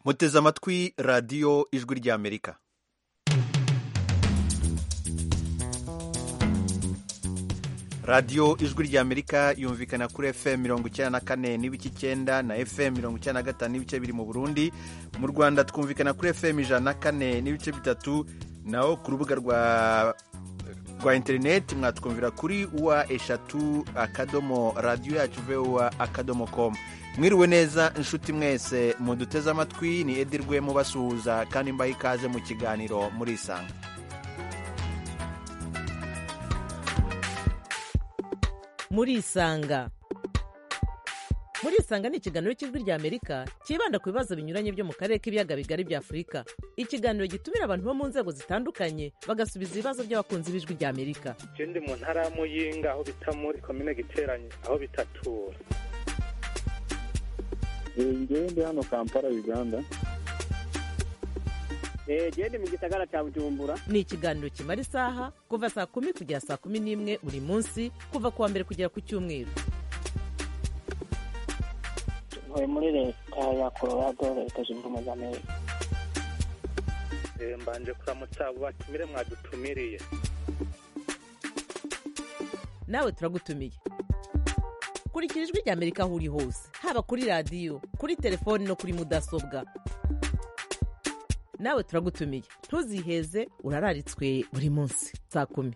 muteze amatwi radiyo ijwi ry'amerika. radiyo ijwi ry'amerika yumvikana kuri fm 94 n'ibice 9 na fm 95 n'ibice biri mu Burundi. Mu Rwanda twumvikana kuri fm 104 n'ibice 3, naho ku rubuga rwa interineti mwatwumvira kuri wa3 radiyo yacu voa.com. Mwiriwe neza inshuti mwese muduteze amatwi, ni Edi Rwemo basuhuza kandi mbaha ikaze mu kiganiro Murisanga. Murisanga ni ikiganiro cy'ijwi ry'Amerika kibanda ku bibazo binyuranye byo mu karere k'ibiyaga bigari bya Afurika. Ikiganiro gitumira abantu bo mu nzego zitandukanye bagasubiza ibibazo by'abakunzi b'ijwi ry'Amerika. Je ndi mu ntara ya Muyinga aho bita muri komine Giteranye aho bitatura. Ngewe ndi hano Kampala, Uganda. Ndi mu gisagara cya Bujumbura. Ni ikiganiro kimara isaha kuva saa 10 kugera saa 11 buri munsi, kuva kuwa mbere kugera ku cyumweru. Ntuye muri leta ya Colorado, leta zunze ubumwe za Amerika. Mbanje kuramutsa batumire mwadutumiriye. Nawe turagutumiye. Kurikira ijwi ry'Amerika aho uri hose, haba kuri radiyo, kuri telefoni no kuri mudasobwa. Nawe turagutumiye, ntuziheze, urararitswe buri munsi saa 10.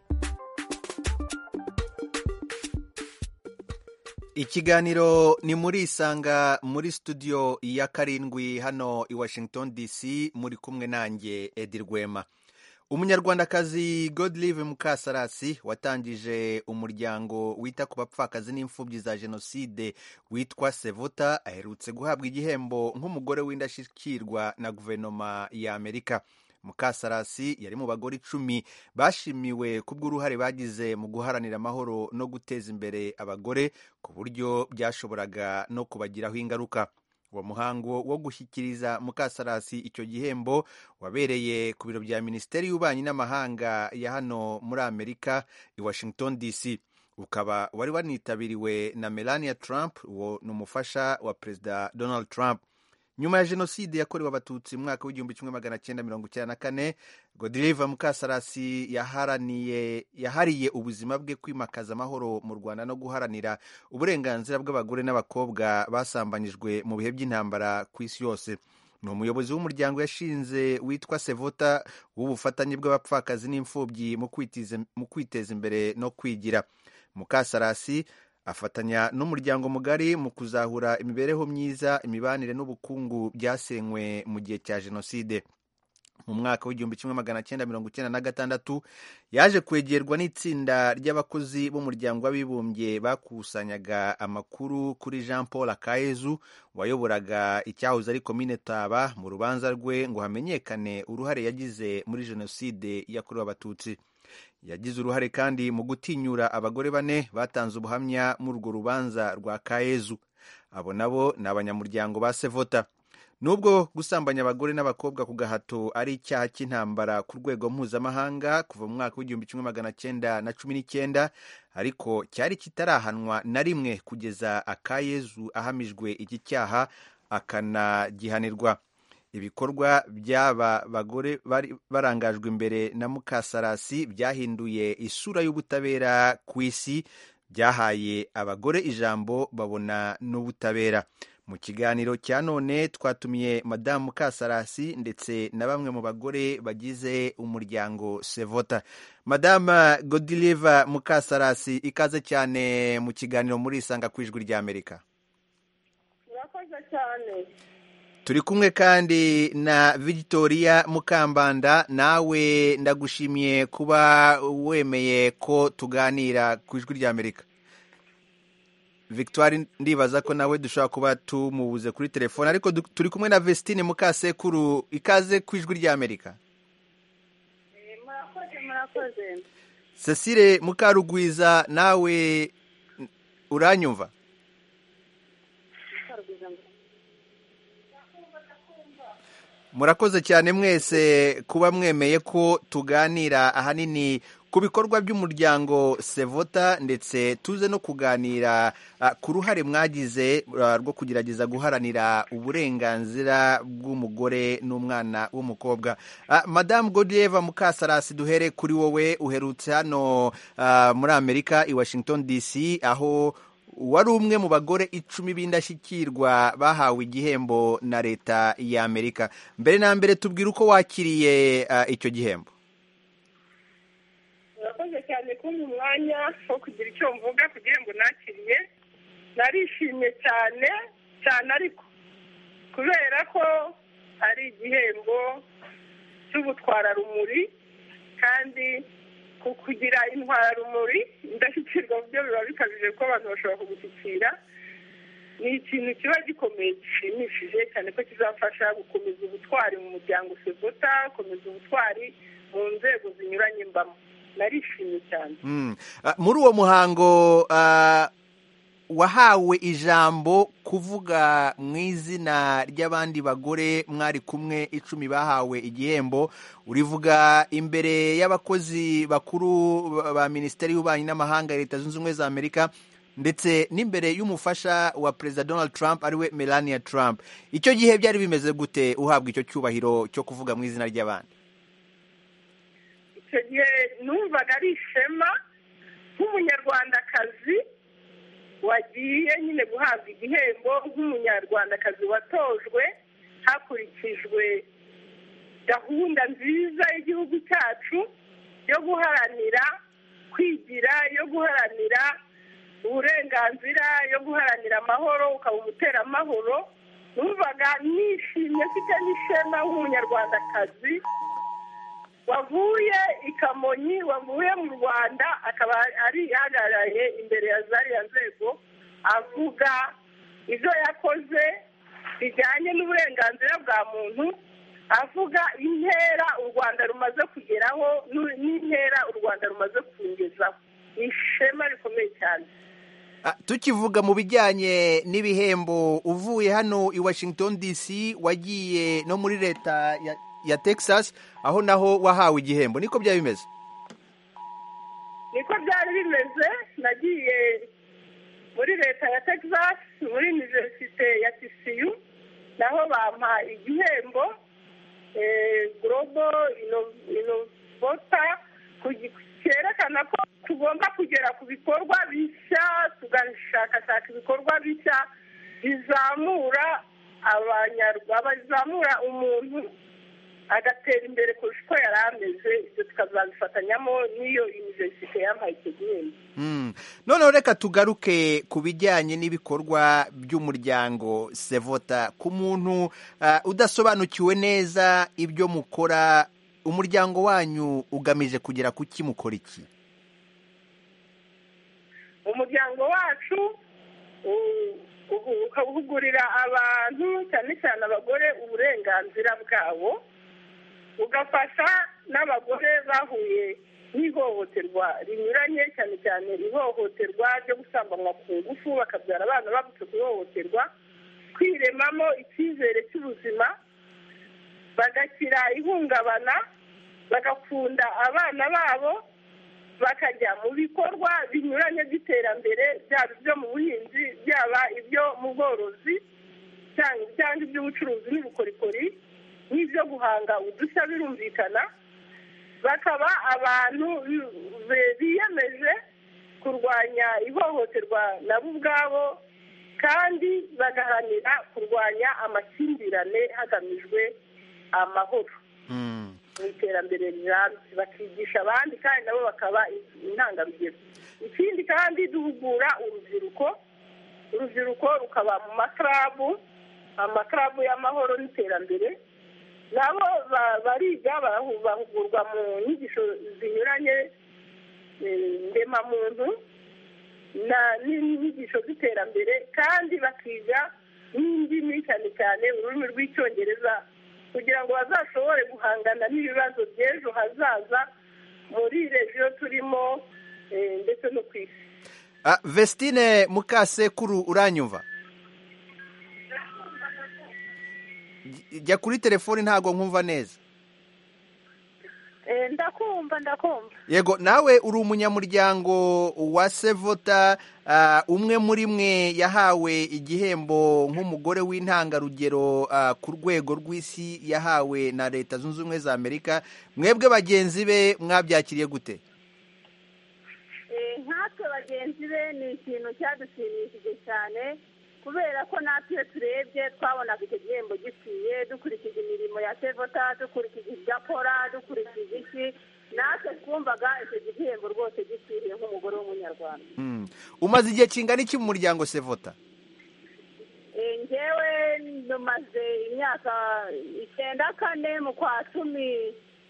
Ikiganiro ni Murisanga muri studio ya 7 hano i Washington DC, muri kumwe nanjye Edi Rwema. Umunyarwandakazi Godlive Mukasarasi watangije umuryango wita ku bapfakazi n'imfubyi za jenoside witwa Sevota aherutse guhabwa igihembo nk'umugore w'indashyikirwa na guverinoma ya Amerika. Mukasarasi yari mu bagore 10 bashimiwe kubw'uruhare bagize mu guharanira amahoro no guteza imbere abagore ku buryo byashoboraga no kubagiraho ingaruka. Uwo muhango wo gushyikiriza Mukasarasi icyo gihembo wabereye ku biro bya Minisiteri y'Ububanyi n'Amahanga ya hano muri Amerika i Washington DC. Ukaba wari wanitabiriwe na Melania Trump, uwo ni umufasha wa Perezida Donald Trump. Nyuma ya jenoside yakorewe abatutsi mu mwaka w'1994, Godlive Mukasarasi yahariye ubuzima bwe kwimakaza amahoro mu Rwanda no guharanira uburenganzira bw'abagore n'abakobwa basambanyijwe mu bihe by'intambara ku isi yose. Ni umuyobozi w'umuryango yashinze witwa Sevota w'ubufatanye bw'abapfakazi n'imfubyi mu kwiteza imbere no kwigira. Mukasarasi afatanya n'umuryango mugari mu kuzahura imibereho myiza, imibanire n'ubukungu byasenywe mu gihe cya jenoside. Mu mwaka w'1996 yaje kwegerwa n'itsinda ry'abakozi b'umuryango w'abibumbye bakusanyaga amakuru kuri Jean Paul Akayezu wayoboraga icyahoze ari komine Taba mu rubanza rwe ngo hamenyekane uruhare yagize muri jenoside yakorewe abatutsi. Yagize uruhare kandi mu gutinyura abagore 4 batanze ubuhamya muri urwo rubanza rwa Kayezu. Abo nabo ni abanyamuryango ba Sevota. Nubwo gusambanya abagore n'abakobwa ku gahato ari icyaha cy'intambara ku rwego mpuzamahanga kuva mu mwaka w'1919, ariko cyari kitarahanwa na rimwe kugeza Akayezu ahamijwe iki cyaha akanagihanirwa. Ibikorwa by'aba bagore bari barangajwe imbere na Mukasarasi byahinduye isura y'ubutabera ku isi, byahaye abagore ijambo babona n'ubutabera. Mu kiganiro cya none twatumiye Madamu Mukasarasi ndetse na bamwe mu bagore bagize umuryango Sevota. Madamu Godlive Mukasarasi, ikaze cyane mu kiganiro Murisanga ku ijwi ry'Amerika. Murakoze cyane. Turi kumwe kandi na Victoria Mukambanda. Nawe ndagushimiye kuba wemeye ko tuganira ku ijwi ry'Amerika. Victoire, ndibaza ko nawe dushobora kuba tumubuze kuri telefone, ariko turi kumwe na Vestine Mukasekuru. Ikaze ku ijwi ry'Amerika. Murakoze. Cecile Mukarugwiza, nawe uranyumva? Murakoze cyane mwese kuba mwemeye ko tuganira ahanini ku bikorwa by'umuryango Sevota, ndetse tuze no kuganira ku ruhare mwagize rwo kugerageza guharanira uburenganzira bw'umugore n'umwana w'umukobwa. Madame Godlieve Mukasarasi, duhere kuri wowe. Uherutse hano muri Amerika i Washington DC, aho wari umwe mu bagore 10 b'indashyikirwa bahawe igihembo na leta ya Amerika. Mbere na mbere tubwire uko wakiriye icyo gihembo. Murakoze cyane kumpa umwanya wo kugira icyo mvuga ku gihembo nakiriye. Narishimye cyane cyane, ariko kubera ko ari igihembo cy'ubutwararumuri, kandi kugira intwararumuri indashyikirwa byo biba bikabije ko abantu bashobora kugushyikira. Ni ikintu kiba gikomeye gishimishije cyane ko kizafasha gukomeza ubutwari mu muryango Sevota, gukomeza ubutwari mu nzego zinyuranye mbamo. Narishimye cyane. Muri uwo muhango wahawe ijambo kuvuga mu izina ry'abandi bagore mwari kumwe 10 bahawe igihembo. Urivuga imbere y'abakozi bakuru ba Minisiteri y'Ububanyi n'Amahanga ya Leta Zunze Ubumwe za Amerika, ndetse n'imbere y'umufasha wa Perezida Donald Trump ariwe Melania Trump. Icyo gihe byari bimeze gute uhabwa icyo cyubahiro cyo kuvuga mu izina ry'abandi? Icyo gihe numvaga ari ishema nk'umunyarwandakazi wagiye nyine guhabwa igihembo, nk'umunyarwandakazi watojwe hakurikijwe gahunda nziza y'igihugu cyacu yo guharanira kwigira, yo guharanira uburenganzira, yo guharanira amahoro, ukaba umuteramahoro. Numvaga nishimye, mfite n'ishema nk'umunyarwandakazi wavuye i Kamonyi, wavuye mu Rwanda, akaba ari yahagarariye imbere ya zariya nzego avuga ibyo yakoze bijyanye n'uburenganzira bwa muntu, avuga intera u Rwanda rumaze kugeraho n'intera u Rwanda rumaze kungezaho. Ishema rikomeye cyane. Tukivuga mu bijyanye n'ibihembo, uvuye hano i Washington DC wagiye no muri leta ya Texas, aho naho wahawe igihembo. Niko byari bimeze? Niko byari bimeze. Nagiye muri leta ya Texas, muri Universite ya TCU, naho bampa igihembo Global Innovator, cyerekana ko tugomba kugera ku bikorwa bishya, tugashakashaka ibikorwa bishya bizamura bizamura umuntu agatera imbere kurusha uko yari ameze. Ibyo tukazabifatanyamo n'iyo universite yampaye icyo gihembo. Noneho reka tugaruke ku bijyanye n'ibikorwa by'umuryango Sevota. Ku muntu udasobanukiwe neza ibyo mukora, umuryango wanyu ugamije kugera ku ki, mukora iki? Umuryango wacu uhugurira abantu, cyane cyane abagore, uburenganzira bwabo, ugafasha n'abagore bahuye n'ihohoterwa rinyuranye, cyane cyane ihohoterwa ryo gusambanywa ku ngufu bakabyara abana bagutse ku ihohoterwa, kwiremamo icyizere cy'ubuzima, bagakira ihungabana, bagakunda abana babo, bakajya mu bikorwa binyuranye by'iterambere, byaba ibyo mu buhinzi, byaba ibyo mu bworozi, cyangwa iby'ubucuruzi n'ubukorikori, n'ibyo guhanga udushya birumvikana. Bakaba abantu biyemeje kurwanya ihohoterwa nabo ubwabo, kandi bagaharanira kurwanya amakimbirane hagamijwe amahoro mu iterambere rirambye, bakigisha abandi kandi nabo bakaba intangarugero. Ikindi kandi duhugura urubyiruko rukaba mu makarabu y'amahoro n'iterambere, nabo bariga bahugurwa mu nyigisho zinyuranye ndemamuntu n'inyigisho z'iterambere, kandi bakiga n'indimi, cyane cyane ururimi rw'Icyongereza, kugira ngo bazashobore guhangana n'ibibazo by'ejo hazaza muri regiyo turimo ndetse no ku isi. Vestine Mukasekuru, uranyumva? Jya kuri telefoni, ntabwo nkumva neza. ndakumva. Yego, nawe uri umunyamuryango wa Sevota, umwe muri mwe yahawe igihembo nk'umugore w'intangarugero ku rwego rw'isi yahawe na Leta Zunze Ubumwe za Amerika. Mwebwe bagenzi be mwabyakiriye gute? Nkatwe bagenzi be ni ikintu cyadushimishije cyane, kubera ko natwe turebye twabonaga icyo gihembo gikwiye, dukurikije imirimo ya Sevota, dukurikije ibyo akora, dukurikije iki, natwe twumvaga icyo gihembo rwose gikwiriye nk'umugore w'umunyarwanda. Umaze igihe kingana iki mu muryango Sevota? Njyewe numaze imyaka 94 mu kwa 12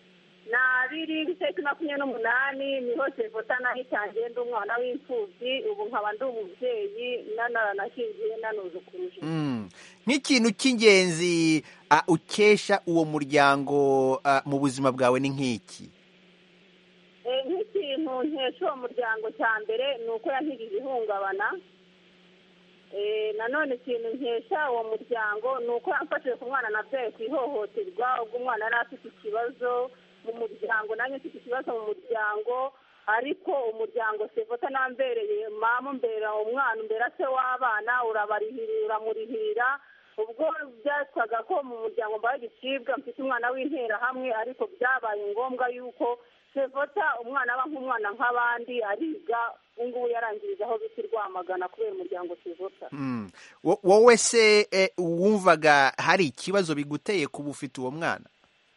2028 niho Sevota nahitangiye ndi umwana w'imfubyi, ubu nkaba ndi umubyeyi nanashingiye nanuzukuruje. Nk'ikintu cy'ingenzi ukesha uwo muryango mu buzima bwawe ni nk'iki? Nk'ikintu nkesha uwo muryango cya mbere ni uko yankijije ihungabana. Nanone ikintu nkesha uwo muryango ni uko yamfashije ku mwana nabyaye ku ihohoterwa, ubwo umwana yari afite ikibazo mu muryango, nanjye mfite ikibazo mu muryango, ariko umuryango Sevota nambereye mama, mbera umwana, mbera se w'abana, uramurihirira. Ubwo byatwaga ko mu muryango mbaye igicibwa, mfite umwana w'interahamwe, ariko byabaye ngombwa yuko Sevota umwana aba nk'umwana nk'abandi, ariga, ubungubu yarangiriza aho bita Rwamagana kubera umuryango Sevota. Wowe se wumvaga hari ikibazo biguteye kuba ufite uwo mwana?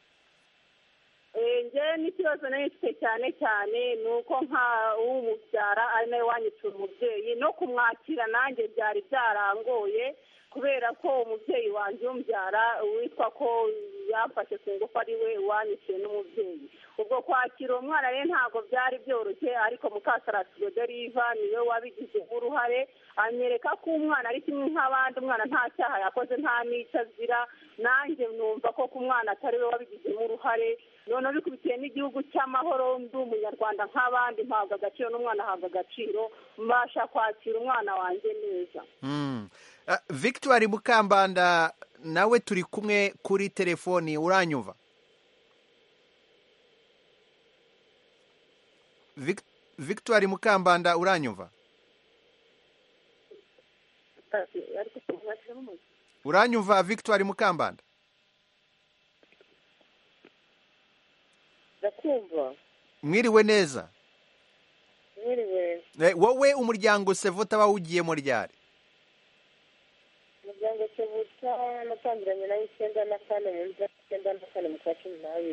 Njye n'ikibazo nari mfite cyane cyane ni uko uwumubyara ari nawe wanyicura umubyeyi, no kumwakira nanjye byari byarangoye, kubera ko umubyeyi wanjye umbyara witwa ko yamfashe ku ngufu ari we wanyiciye n'umubyeyi. Ubwo kwakira uwo mwana rero ntabwo byari byoroshye, ariko Mukasarasi Godelive niwe wabigizemo uruhare, anyereka ko umwana ari kimwe nk'abandi, umwana nta cyaha yakoze, nta n'icyo azira. Nanjye numva ko umwana atari we wabigizemo uruhare, noneho bikubitiye n'igihugu cy'amahoro, ndi umunyarwanda nk'abandi, mpabwa agaciro n'umwana ahabwa agaciro, mbasha kwakira umwana wanjye neza. Victoire Mukambanda, nawe turi kumwe kuri telefoni, uranyumva? Victoire Mukambanda, uranyumva? Uranyumva Victoire Mukambanda? Ndakumva. Mwiriwe neza? Mwiriwe. Wowe umuryango Sevota wawugiyemo ryari? Umuryango Sevota natangiranye na 94 mu 94 mu kwa 12.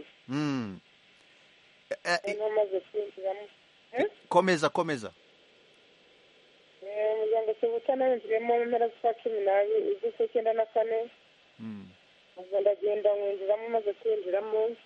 Namaze kwinjiramo. Komeza. Umuryango Sevota narinjiremo mu mpera z'ukwa 12 iz'ukwa 94. Ubwo ndagenda nkwinjiramo, maze kwinjiramo.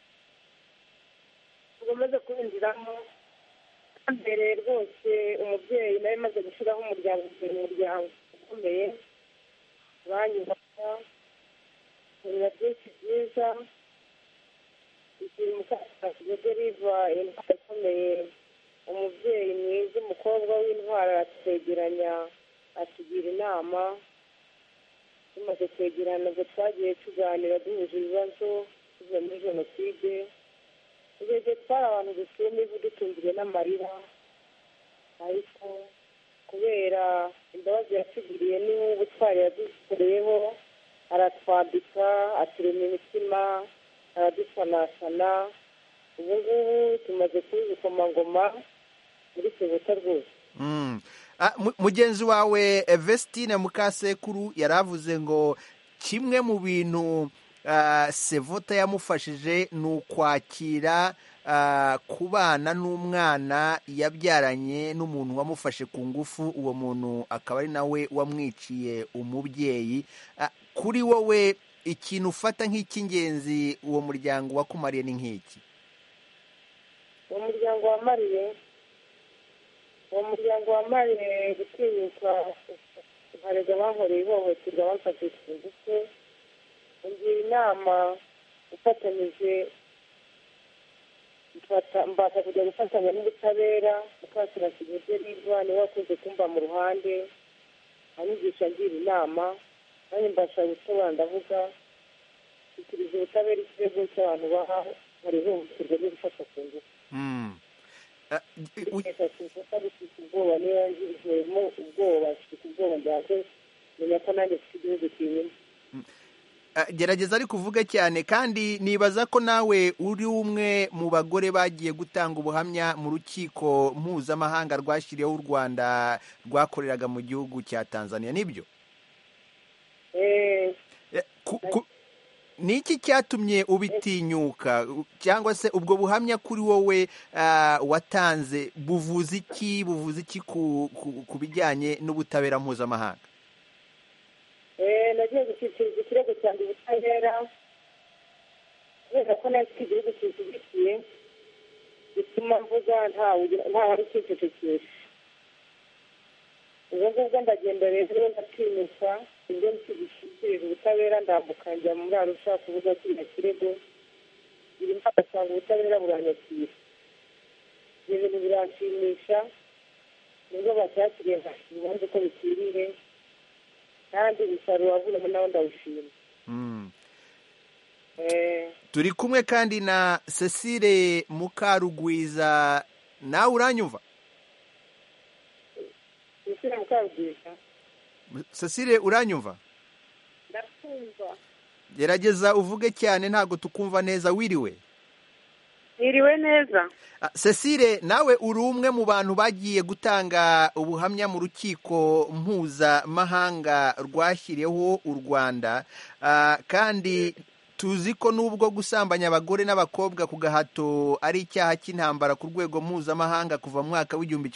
Umaze kwinjiramo mbere rwose umubyeyi nawe maze gushyiraho umuryango ukomeye, banyubaka ibintu byinshi byiza. Igihe Mukasarasi Godelive intwari ikomeye, umubyeyi mwiza, umukobwa w'intwari, aratwegeranya, atugira inama. Tumaze kwegerana ubwo twagiye tuganira duhuje ibibazo tuvuye muri jenoside. Ubwo twari abantu dusume dutunzwe n'amarira, ariko kubera imbabazi yatugiriye n'ubutwari yadukoreyeho, aratwambika, aturema imitima, aradusanasana. Ubu ngubu tumaze kuba ibikomangoma muri Sevota rwose. Mugenzi wawe Vestine Mukasekuru yaravuze ngo kimwe mu bintu Sevota yamufashije ni ukwakira kubana n'umwana yabyaranye n'umuntu wamufashe ku ngufu, uwo muntu akaba ari nawe wamwiciye umubyeyi. Kuri wowe ikintu ufata nk'icy'ingenzi uwo muryango wakumariye ni nk'iki? Uwo muryango wamariye gutinyuka nkarega bankoreye ihohoterwa, bamfashije ku ngufu, ungira inama, ufatanyije mbasha kujya gufatanya n'ubutabera. Mukasarasi Godelive niwe wakunze kumva mu ruhande, anyigisha ngira inama, nanjye mbasha gusobanura, ndavuga, shyikiriza ubutabera ikirego cy'abantu hari ihohoterwa ryo gufatwa ku ngufu bifite ubwoba niyo yangijemo ubwoba afite ubwoba mbese menya ko nanjye mfite igihugu kinyuma. gerageza ariko uvuge cyane, kandi nibaza ko nawe uri umwe mu bagore bagiye gutanga ubuhamya mu rukiko mpuzamahanga rwashyiriyeho u Rwanda rwakoreraga mu gihugu cya Tanzania, nibyo? Ni iki cyatumye ubitinyuka, cyangwa se ubwo buhamya kuri wowe watanze buvuze iki ku bijyanye n'ubutabera mpuzamahanga? Nagiye gushyikiriza ikirego cyanjye ubutabera kubera ko nari mfite igihugu kinshyigikiye bituma mvuga ntawari ukincecekesha. ubwo ngubwo ndagenda rero ndatinyuka ibyo nshyikiriza ubutabera ndambuka njya muri Arusha kuvuga kiriya kirego birimo agasanga ubutabera buranyakira. ibyo bintu biranshimisha nubwo bacyakiriye ntabwo uko bikwiriye kandi umusaruro wavuyemo nawe ndawushima. Turi kumwe kandi na Cecile Mukarugwiza, nawe uranyumva? Cecile Mukarugwiza. Cecile uranyumva? ndakumva. Gerageza uvuge cyane, ntabwo tukumva neza. Wiriwe? Iriwe neza. Cecile, nawe uri umwe mu bantu bagiye gutanga ubuhamya mu rukiko mpuzamahanga rwashyiriyeho u Rwanda, kandi tuzi ko nubwo gusambanya abagore n'abakobwa ku gahato ari icyaha cy'intambara ku rwego mpuzamahanga kuva mu mwaka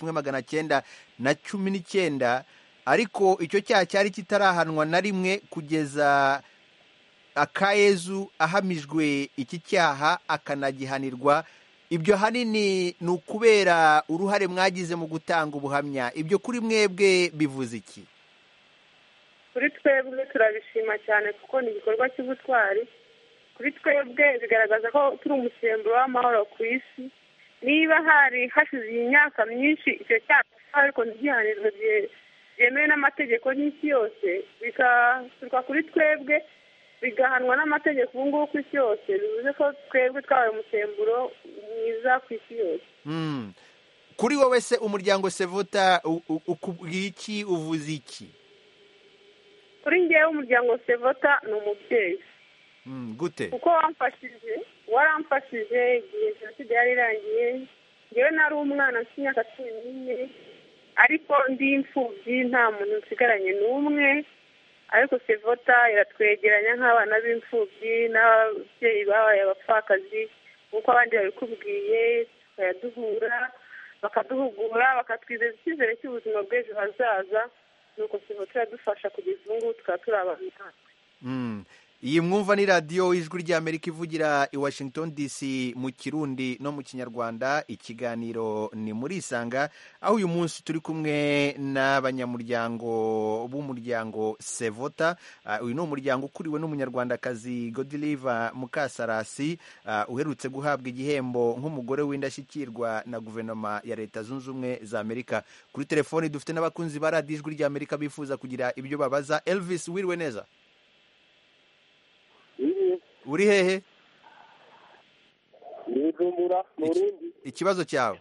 w'1919, ariko icyo cyaha cyari kitarahanwa na rimwe kugeza Akayezu ahamijwe iki cyaha akanagihanirwa. Ibyo hanini ni ukubera uruhare mwagize mu gutanga ubuhamya. Ibyo kuri mwebwe bivuze iki? Kuri twebwe turabishima cyane kuko ni igikorwa cy'ubutwari. Kuri twebwe bigaragaza ko turi umusemburo w'amahoro ku isi. Niba hari hashize imyaka myinshi icyo cyaha ariko ntigihanirwe byemewe n'amategeko y'isi yose, bikaturuka kuri twebwe bigahanwa n'amategeko ubu ngubu ku isi yose, bivuze ko twebwe twabaye umusemburo mwiza ku isi yose. Kuri wowe se umuryango Sevota ukubwiye iki, uvuze iki? Kuri njyewe umuryango Sevota ni umubyeyi. Gute? Kuko waramfashije igihe jenoside yari irangiye. Njyewe nari umwana mfite imyaka 14 ariko ndi imfubyi, nta muntu nsigaranye n'umwe, ariko Sevota iratwegeranya nk'abana b'imfubyi n'ababyeyi babaye abapfakazi nk'uko abandi babikubwiye, tukayaduhura bakaduhugura bakatwizeza icyizere cy'ubuzima bw'ejo hazaza, nuko Sevota iradufasha kugeza ubu ngubu tukaba turi abantu natwe. Iyi mwumva ni radiyo Ijwi ry'Amerika ivugira i Washington DC mu Kirundi no mu Kinyarwanda. Ikiganiro ni muri Isanga, aho uyu munsi turi kumwe n'abanyamuryango b'umuryango Sevota. Uyu ni umuryango ukuriwe n'umunyarwandakazi Godilive Mukasarasi, uherutse guhabwa igihembo nk'umugore w'indashyikirwa na guverinoma ya Leta Zunze Ubumwe za Amerika. Kuri telefoni dufite n'abakunzi ba radiyo Ijwi ry'Amerika bifuza kugira ibyo babaza. Elvis, wiriwe neza? Uri hehe? Bujumbura mu Burundi. Ikibazo cyawe?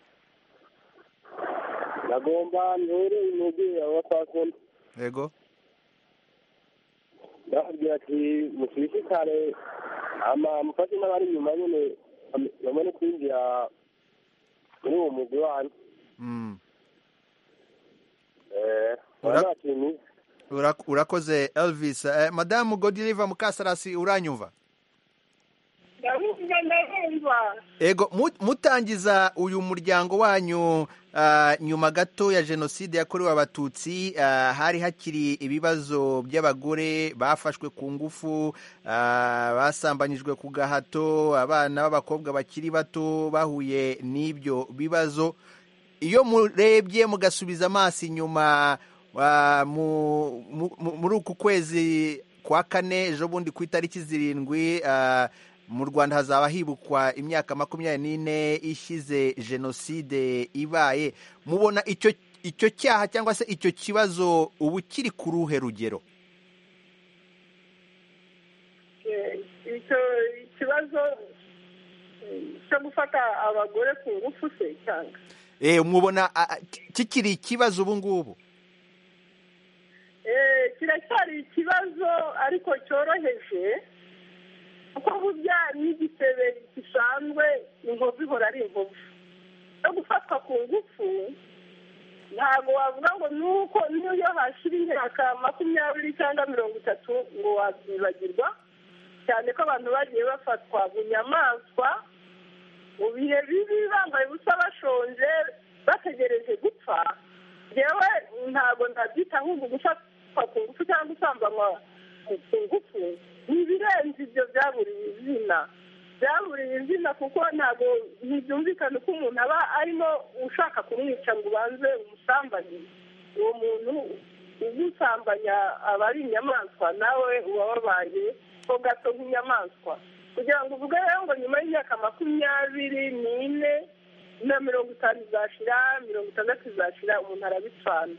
Nagomba nture umubyeyi wa Pasoni. Yego. Ndabwira ati mushishikare mufate n'abari inyuma nyine bamane kwinjira muri uwo mugwi wanyu. Urakoze Elvis. Madamu Godilive Mukasarasi, uranyumva? Ndabumva. Ego, mutangiza uyu muryango wanyu nyuma gato ya jenoside yakorewe Abatutsi, hari hakiri ibibazo by'abagore bafashwe ku ngufu, basambanyijwe ku gahato, abana b'abakobwa bakiri bato bahuye n'ibyo bibazo. Iyo murebye mugasubiza amaso inyuma, muri uku kwezi kwa kane ejo bundi ku itariki 7 mu Rwanda hazaba hibukwa imyaka 24 ishize jenoside ibaye. Mubona icyo cyaha cyangwa se icyo kibazo ubu kiri ku ruhe rugero? Icyo kibazo cyo gufata abagore ku ngufu se cyangwa mubona kikiri ikibazo ubu ngubu? kiracyari ikibazo ariko cyoroheje, kuko burya n'igisebe gisanzwe inkovu ihora ari inkovu. no gufatwa ku ngufu ntabwo wavuga ngo nuko niyo hashira imyaka 20 cyangwa 30 ngo wabyibagirwa, cyane ko abantu bagiye bafatwa bunyamaswa mu bihe bibi, bambaye ubusa, bashonje, bategereje gupfa. yewe ntabwo ndabyita ahubwo gufatwa ku ngufu cyangwa gusambanywa ku ngufu, ni ibirenze ibyo byaburiye izina, kuko ntabwo ntibyumvikana ko umuntu aba arimo ushaka kumwica ngo ubanze umusambanye. uwo muntu ugusambanya aba ari inyamaswa, nawe uba wabaye ho gato nk'inyamaswa. kugira ngo uvuge rero ngo nyuma y'imyaka 24 na 50 izashira, 60 izashira, umuntu arabipfana.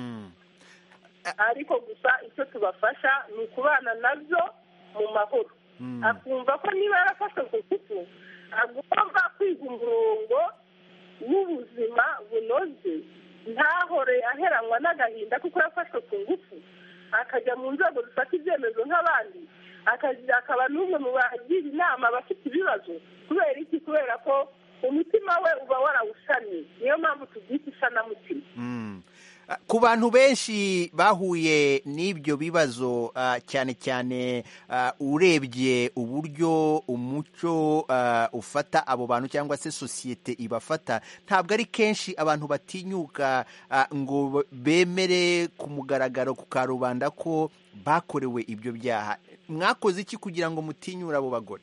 ariko gusa icyo tubafasha ni ukubana nabyo mu mahoro, akumva ko niba yarafashwe ku ngufu agomba kwiga umurongo w'ubuzima bunoze, ntahore aheranwa n'agahinda kuko yafashwe ku ngufu, akajya mu nzego zifata ibyemezo nk'abandi, akaba n'umwe mu bagira inama abafite ibibazo. kubera iki? kubera ko umutima we uba warawusamye, niyo mpamvu tubyita isanamutima. Ku bantu benshi bahuye n'ibyo bibazo, cyane cyane urebye uburyo umuco ufata abo bantu cyangwa se sosiyete ibafata, ntabwo ari kenshi abantu batinyuka ngo bemere ku mugaragaro ku karubanda ko bakorewe ibyo byaha. Mwakoze iki kugira ngo mutinyure abo bagore?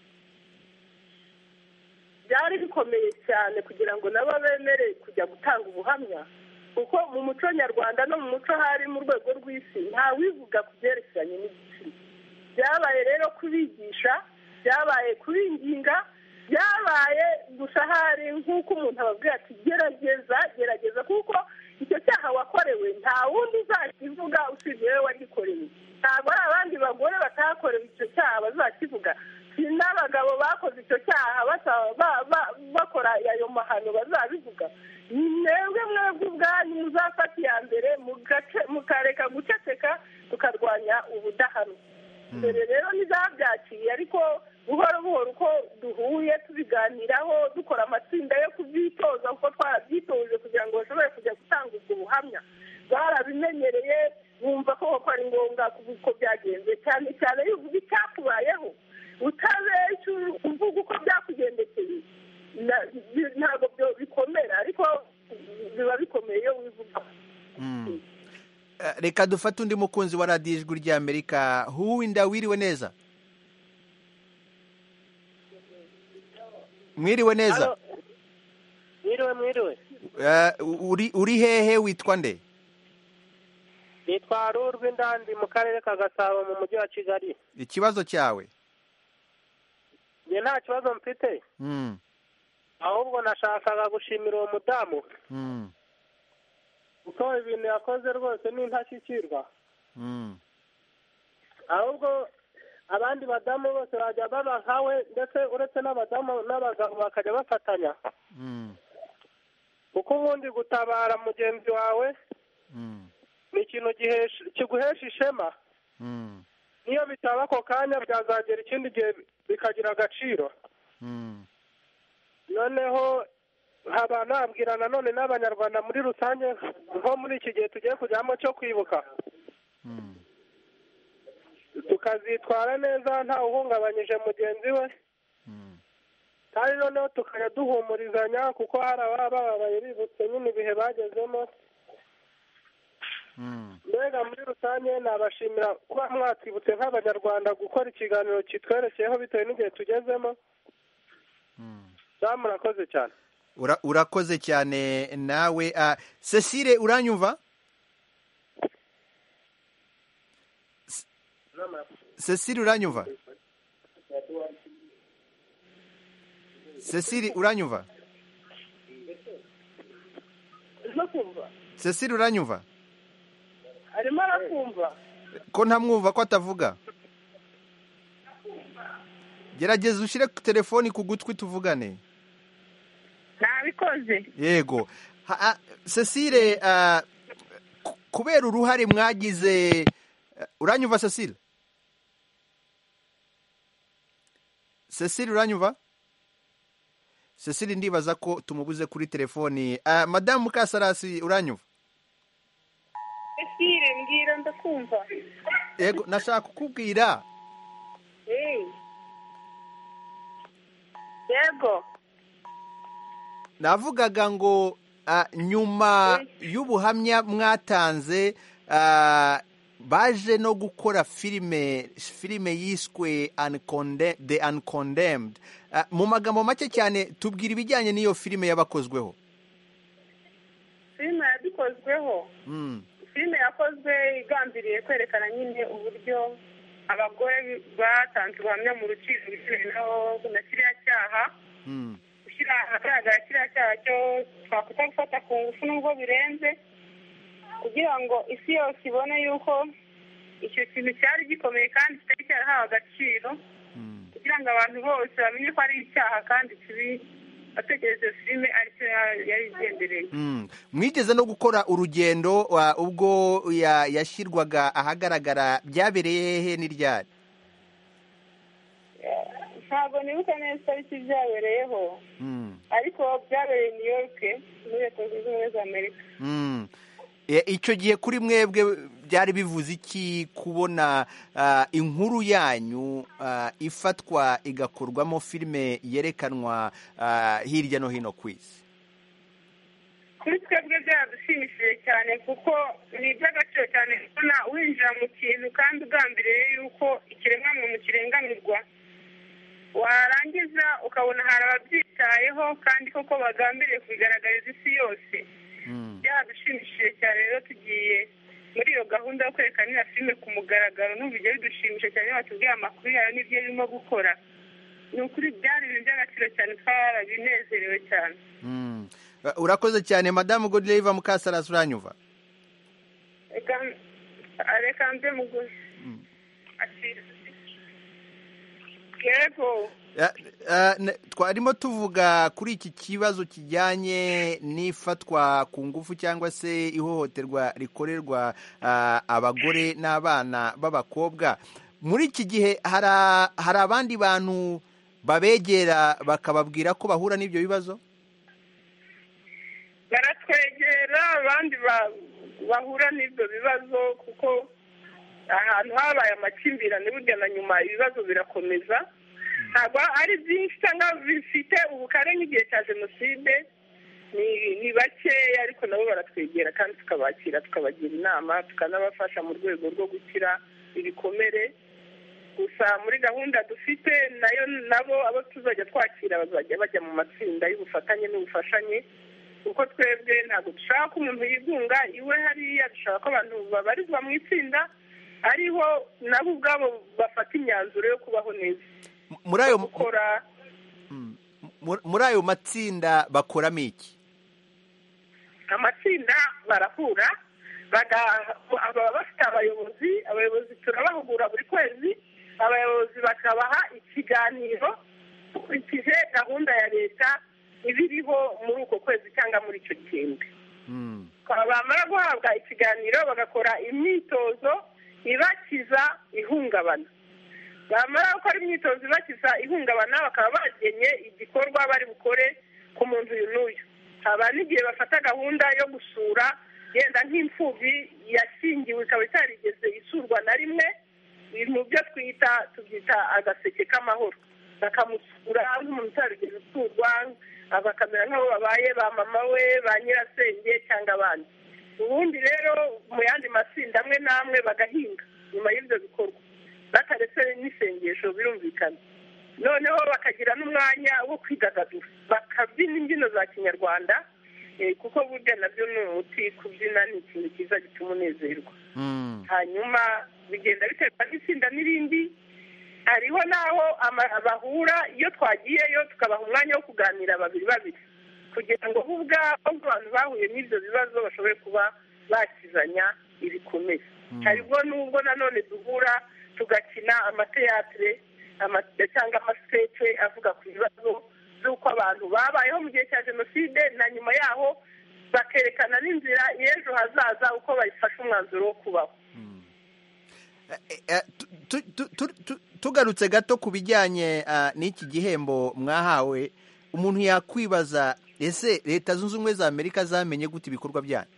byari bikomeye cyane kugira ngo nabo bemere kujya gutanga ubuhamya, kuko mu muco nyarwanda no mu muco hari mu rwego rw'isi ntawivuga ku byerekeranye n'igitsina. byabaye rero kubigisha, byabaye kubinginga, byabaye gusa hari nk'uko umuntu ababwira ati gerageza, kuko icyo cyaha wakorewe nta wundi uzakivuga usibye wowe wagikorewe. ntabwo ari abandi bagore batakorewe icyo cyaha bazakivuga, si n'abagabo bakoze icyo cyaha bakora ayo mahano bazabivuga. ni mwebwe ubwanyu muzafata iya mbere mukareka guceceka, tukarwanya ubudahanwa. mbere rero ntizabyakiye, ariko buhoro buhoro uko duhuye tubiganiraho, dukora amatsinda yo kubyitoza, kuko twarabyitoje kugira ngo bashobore kujya gutanga ubwo buhamya. barabimenyereye, bumva ko ari ngombwa ko byagenze, cyane cyane iyo uvuga icyakubayeho utabeshya, uvuga uko byakugendekeye, ntabwo bikomera, ariko biba bikomeye iyo wivuga. Reka dufate undi mukunzi wa radiyo ijwi ry'Amerika. Huwinda, wiriwe neza? Mwiriwe neza? Mwiriwe. Uri hehe, witwa nde? Nitwa Rurwindandi mu karere ka Gasabo mu mujyi wa Kigali. Ikibazo cyawe? Njye nta kibazo mfite, ahubwo nashakaga gushimira uwo mudamu kuko ibintu yakoze rwose ni intashyikirwa. ahubwo abandi badamu bose bajya baba nkawe, ndetse uretse n'abadamu n'abagabo bakajya bafatanya, kuko ubundi gutabara mugenzi wawe ni ikintu kiguhesha ishema. niyo bitaba ako kanya byazagera ikindi gihe bikagira agaciro. noneho haba nabwira nanone n'abanyarwanda muri rusange, nko muri iki gihe tugiye kujyamo cyo kwibuka, tukazitwara neza nta uhungabanyije mugenzi we, kandi noneho tukajya duhumurizanya, kuko hari ababa bababaye bibutse nyine ibihe bagezemo. mbega muri rusange nabashimira kuba mwatwibutse nk'abanyarwanda gukora ikiganiro kitwerekeyeho bitewe n'igihe tugezemo. murakoze cyane. Urakoze cyane nawe. Cecile, uranyumva? Cecile, uranyumva? Cecile, uranyumva? Cecile, uranyumva? arimo arakumva ko ntamwumva, ko atavuga. gerageza ushyire telefoni ku gutwi tuvugane. nabikoze. Yego. Cecile, kubera uruhare mwagize, uranyumva Cecile? Cecile uranyumva? Cecile ndibaza ko tumubuze kuri telefoni. Madame Mukasarasi uranyumva? Cecile mbwira ndakumva. Yego, nashaka kukubwira. Yego. Navugaga ngo nyuma y'ubuhamya mwatanze baje no gukora filime yiswe The Uncondemned. Mu magambo make cyane tubwira ibijyanye n'iyo filime yabakozweho. Filime yadukozweho. Filime yakozwe igambiriye kwerekana nyine uburyo abagore batanze ubuhamya mu rukiko bitewe na kiriya cyaha. Gushyira ahagaragara kiriya cyaha cyo twakwita gufata ku ngufu nubwo birenze, kugira ngo isi yose ibone yuko icyo kintu cyari gikomeye kandi kitari cyarahawe agaciro, kugira ngo abantu bose bamenye ko ari icyaha kandi kibi, bategereze filime aricyo yari igendereye. Mwigeze no gukora urugendo ubwo yashyirwaga ahagaragara, byabereye hehe n'iryari? Ntabwo nibuka neza itariki byabereyeho, ariko byabereye New York muri Leta Zunze Ubumwe za Amerika. Icyo gihe kuri mwebwe byari bivuze iki kubona inkuru yanyu ifatwa igakorwamo filime yerekanwa hirya no hino ku isi? Kuri twebwe byadushimishije cyane kuko ni iby'agaciro cyane kubona winjira mu kintu kandi ugambiriye yuko ikiremwamuntu kirenganurwa, warangiza ukabona hari ababyitayeho kandi koko bagambiriye kubigaragariza isi yose. Byadushimishije cyane rero tugiye muri iyo gahunda yo kwerekana iriya filime ku mugaragaro, n'uburyo bidushimishije cyane batubwiye amakuru yayo n'ibyo birimo gukora. Ni ukuri byari ibintu by'agaciro cyane, twarabinezerewe cyane. Urakoze cyane Madamu Godelive Mukasarasi uranyumva? Reka mbe muguzi. Yego. Twarimo tuvuga kuri iki kibazo kijyanye n'ifatwa ku ngufu cyangwa se ihohoterwa rikorerwa abagore n'abana b'abakobwa. Muri iki gihe hari abandi bantu babegera bakababwira ko bahura n'ibyo bibazo? Baratwegera abandi bahura n'ibyo bibazo kuko ahantu habaye amakimbirane burya na nyuma ibibazo birakomeza. Ntabwo ari byinshi cyangwa bifite ubukare nk'igihe cya jenoside, ni bakeya, ariko nabo baratwegera kandi tukabakira, tukabagira inama, tukanabafasha mu rwego rwo gukira ibikomere. Gusa muri gahunda dufite nayo nabo abo tuzajya twakira bazajya bajya mu matsinda y'ubufatanye n'ubufashanye, kuko twebwe ntabwo dushaka ko umuntu yigunga iwe hariya, dushaka ko abantu babarizwa mu itsinda ariho nabo ubwabo bafata imyanzuro yo kubaho neza. Muri ayo matsinda bakoramo iki? Amatsinda barahura, baba bafite abayobozi turabahugura buri kwezi, abayobozi bakabaha ikiganiro dukurikije gahunda ya leta ibiriho muri uko kwezi cyangwa muri icyo gihembwe. Bamara guhabwa ikiganiro bagakora imyitozo ibakiza ihungabana. Bamara gukora imyitozo ibakiza ihungabana bakaba bagenye igikorwa bari bukore ku muntu uyu n'uyu. Haba n'igihe bafata gahunda yo gusura yenda nk'imfubyi yashyingiwe ikaba itarigeze isurwa na rimwe, mu byo tubyita agaseke k'amahoro. Bakamusura nk'umuntu utarigeze usurwa, bakamera nk'abo babaye ba mama we, ba nyirasenge cyangwa abandi. Ubundi rero mu yandi matsinda amwe n'amwe bagahinga nyuma y'ibyo bikorwa, bataretse n'isengesho birumvikana. Noneho bakagira n'umwanya wo kwidagadura, bakabyina imbyino za kinyarwanda, kuko burya nabyo ni umuti. Kubyina ni ikintu cyiza gituma unezerwa. Hanyuma bigenda biterwa n'itsinda n'irindi. Hariho n'aho bahura, iyo twagiyeyo tukabaha umwanya wo kuganira babiri kugira ngo ubwabo abantu bahuye n'ibyo bibazo bashobore kuba bakizanya ibikomere. Harimo n'ubwo nanone duhura tugakina amateatire cyangwa amaseke avuga ku bibazo by'uko abantu babayeho mu gihe cya jenoside na nyuma yaho bakerekana n'inzira y'ejo hazaza uko bayifashe umwanzuro wo kubaho. Tugarutse gato ku bijyanye n'iki gihembo mwahawe, umuntu yakwibaza ese Leta Zunze Ubumwe za Amerika zamenye gute ibikorwa byanyu?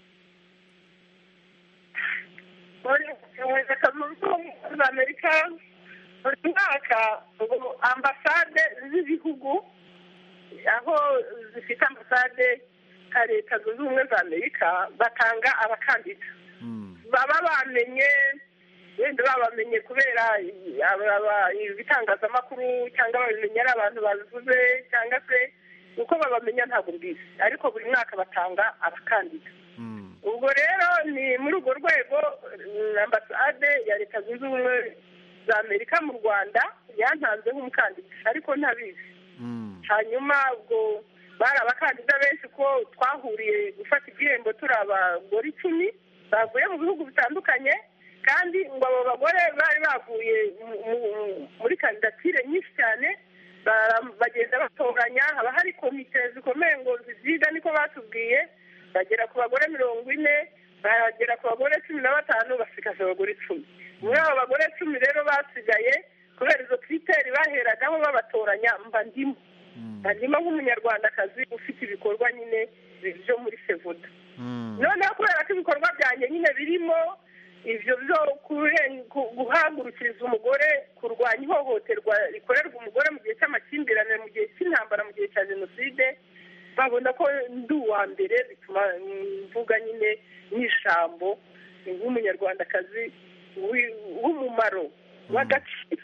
Leta Zunze Ubumwe za Amerika buri mwaka ambasade z'ibihugu aho zifite ambasade ka Leta Zunze Ubumwe za Amerika batanga abakandida baba bamenye, wenda babamenye kubera ibitangazamakuru cyangwa babimenya ari abantu babivuze cyangwa se uko babamenya ntabwo mbizi, ariko buri mwaka batanga abakandida. Ubwo rero ni muri urwo rwego ambasade ya Leta Zunze Ubumwe za Amerika mu Rwanda yantanze nk'umukandida ariko ntabizi. Hanyuma ubwo bari abakandida benshi ko twahuriye gufata igihembo turi abagore 10 bavuye mu bihugu bitandukanye, kandi ngo abo bagore bari bavuye muri kandidatire nyinshi cyane, bagenda batoranya, haba hari komite zikomeye ngo ziziga, niko batubwiye, bagera ku bagore 40, bagera ku bagore 15, basigaje abagore 10. Muri abo bagore 10 rero basigaye kubera izo kriteri baheragaho babatoranya, mba ndimo nk'umunyarwandakazi ufite ibikorwa nyine byo muri Sevoda. Noneho kubera ko ibikorwa byanjye nyine birimo ibyo byo guhagurukiriza umugore, kurwanya ihohoterwa rikorerwa umugore mu gihe cy'amakimbirane, mu gihe cy'intambara, mu gihe cya jenoside, babona ko ndi uwa mbere, bituma mvuga nyine n'ijambo nk'umunyarwandakazi w'umumaro w'agaciro.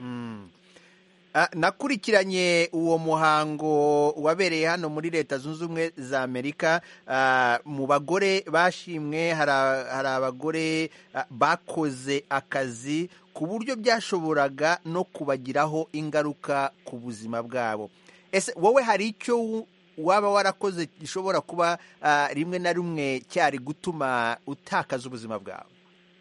Nakurikiranye uwo muhango wabereye hano muri Leta Zunze Ubumwe za Amerika. Mu bagore bashimwe hari abagore bakoze akazi ku buryo byashoboraga no kubagiraho ingaruka ku buzima bwabo. Ese wowe hari icyo waba warakoze gishobora kuba rimwe na rimwe cyari gutuma utakaza ubuzima bwawe?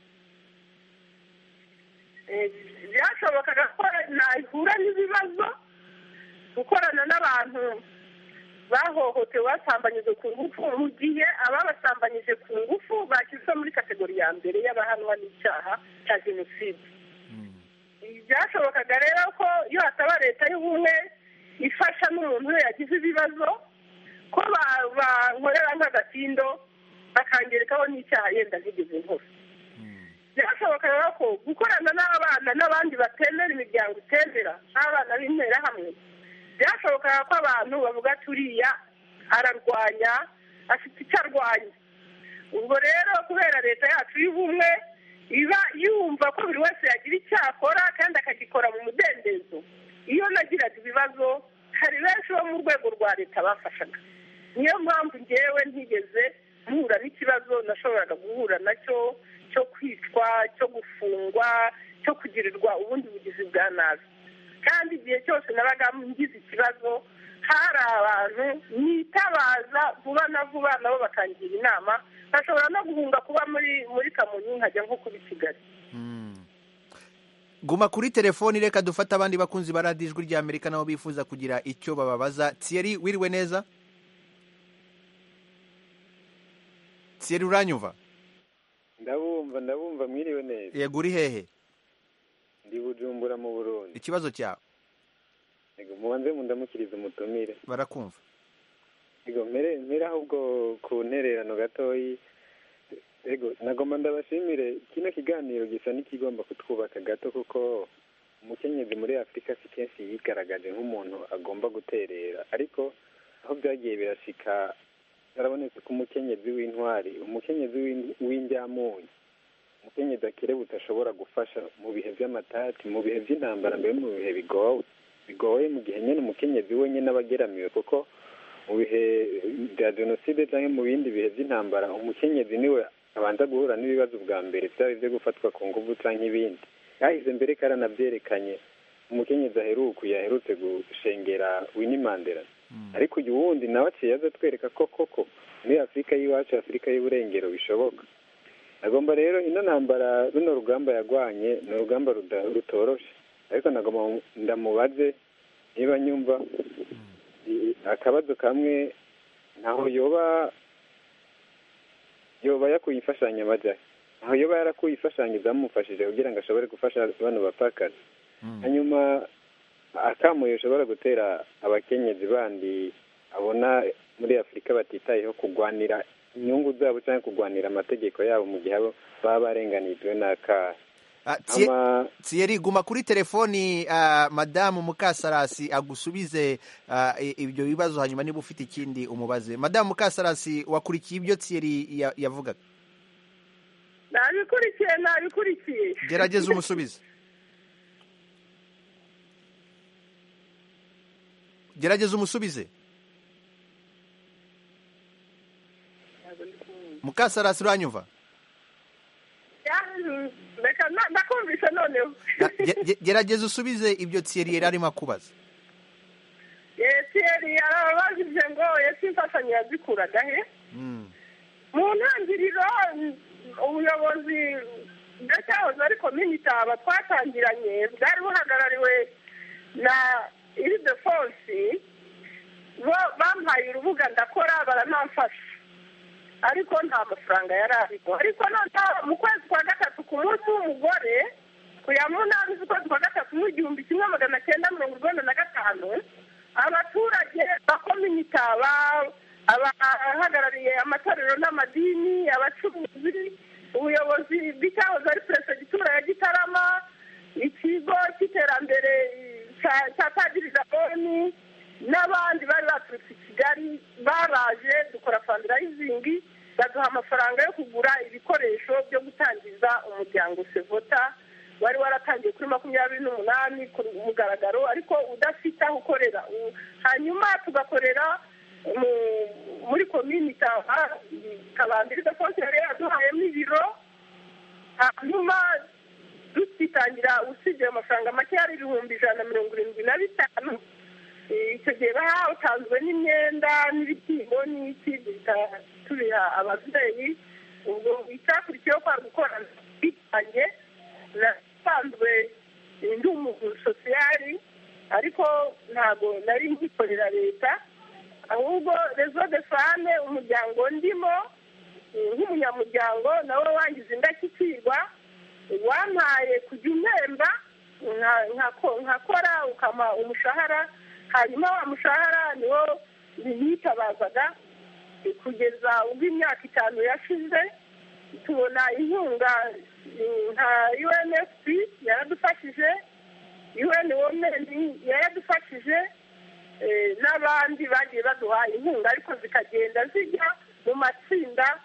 Byashobokaga ko nahura n'ibibazo, gukorana n'abantu bahohotewe, basambanyije ku ngufu, mu gihe ababasambanyije ku ngufu bashyizwe muri kategori ya mbere y'abahanwa n'icyaha cya jenoside. Byashobokaga rero ko iyo hataba Leta y'Ubumwe ifasha n'umuntu we yagize ibibazo, ko bankorera nk'agatindo bakangerekaho n'icyaha yenda ntigeze nkora. Byashoboka rero ko gukorana n'abana n'abandi batemera imiryango itemera, n'abana b'interahamwe, byashoboka ko abantu bavuga turiya ararwanya, afite icyo arwanya. Ubwo rero kubera Leta yacu y'Ubumwe iba yumva ko buri wese yagira icyo akora kandi akagikora mu mudendezo, iyo nagiraga ibibazo hari benshi bo mu rwego rwa Leta bafashaga. Niyo mpamvu njyewe ntigeze mpura n'ikibazo nashoboraga guhura nacyo cyo kwicwa, cyo gufungwa, cyo kugirirwa ubundi bugizi bwa nabi. Kandi igihe cyose nabaga ngize ikibazo hari abantu nitabaza vuba na vuba, nabo bakangira inama, bashobora no guhunga kuba muri Kamonyi nkajya nko kuba i Kigali. Guma kuri telefoni, reka dufate abandi bakunzi ba Radio Ijwi rya Amerika nabo bifuza kugira icyo bababaza. Thierry, wiriwe neza? Thierry, uranyumva? Ndabumva mwiriwe neza. Yego, uri hehe? Ndi Bujumbura mu Burundi. Ikibazo cyawe? Yego, mubanze mundamukiriza umutumire. Barakumva. Yego, mpera ahubwo ku ntererano gatoyi. Yego, nagomba ndabashimire, kino kiganiro gisa n'ikigomba kutwubaka gato, kuko umukenyezi muri Afurika si kenshi yigaragaje nk'umuntu agomba guterera, ariko aho byagiye birashika harabonetse ko umukenyezi w'intwari, umukenyezi w'indyamunyu, umukenyezi akerebutse ashobora gufasha mu bihe by'amatati, mu bihe by'intambara, mbere mu bihe bigoye mu gihe nyine umukenyezi wenyine aba ageramiwe, kuko mu bihe bya jenoside cyangwa mu bindi bihe by'intambara umukenyezi niwe abanza guhura n'ibibazo bwa mbere, byaba ibyo gufatwa ku ngufu cyangwa ibindi. Yahise mbere karanabyerekanye umukenyezi yaherutse gushengera Winnie Mandela, ariko uyu wundi nawe aciye aza twereka ko koko muri Afurika y'iwacu, Afurika y'uburengero bishoboka. Agomba rero ino ntambara, runo rugamba yagwanye ni urugamba rutoroshe, ariko nagomba ndamubaze niba nyumva akabazo kamwe ntaho yoba yakuye imfashanyo amajya aho yoba yarakuye imfashanyo zamufashije kugira ngo ashobore gufasha bano bapfakazi hanyuma akamuye ushobora gutera abakenyezi bandi abona muri afurika batitayeho kurwanira inyungu zabo cyangwa kurwanira amategeko yabo mu gihe baba barenganijwe n'akaha. Thierry guma kuri telefoni madamu Mukasarasi agusubize ibyo bibazo hanyuma niba ufite ikindi umubaze. Madamu Mukasarasi wakurikiye ibyo Thierry yavugaga? Nabikurikiye. Gerageza umusubize. Mukasarasi uranyumva? Ndakumvise noneho. Gerageza usubize ibyo Thierry yari arimo akubaza. Thierry yarabajije ngo ese imfashanyo yazikuraga he? Mu ntangiriro ubuyobozi bw'icyahoze ari community aba twatangiranye bwari buhagarariwe na Ile-de-France, bo bampaye urubuga ndakora baranamfasha ariko nta mafaranga yari ariko mu kwezi kwa gatatu ku munsi w'umugore ku ya munani z'ukwezi kwa gatatu mu 1995 abaturage ba community abahagarariye amatorero n'amadini, abacuruzi, ubuyobozi bw'icyahoze ari perefegitura ya Gitarama, ikigo cy'iterambere cya Padiri Zaboni n'abandi bari baturutse i Kigali baraje dukora fundraising baduha amafaranga yo kugura ibikoresho byo gutangiza umuryango Sevota wari waratangiye kuri 28 ku mugaragaro ariko udafite aho ukorera. Hanyuma tugakorera muri community kabambiri de fonse yari yaduhayemo ibiro, hanyuma dutangira usibye amafaranga make yari 175. Icyo gihe bahatanzwe n'imyenda n'ibishyimbo n'iki turiha ababyeyi. Ubwo icyakurikiyeho kwa gukorana bitange nasanzwe ndi umuntu sosiyali ariko ntabwo nari ngikorera leta, ahubwo Réseau des Femmes umuryango ndimo nk'umunyamuryango nawe wangize indashyikirwa wampaye kujya umpemba nkakora ukama umushahara, hanyuma wa mushahara niwo yitabazaga kugeza ubwo imyaka 5 yashize tubona inkunga nka UNFP yaradufashije, UN Women yaradufashije, n'abandi bagiye baduha inkunga ariko zikagenda zijya mu matsinda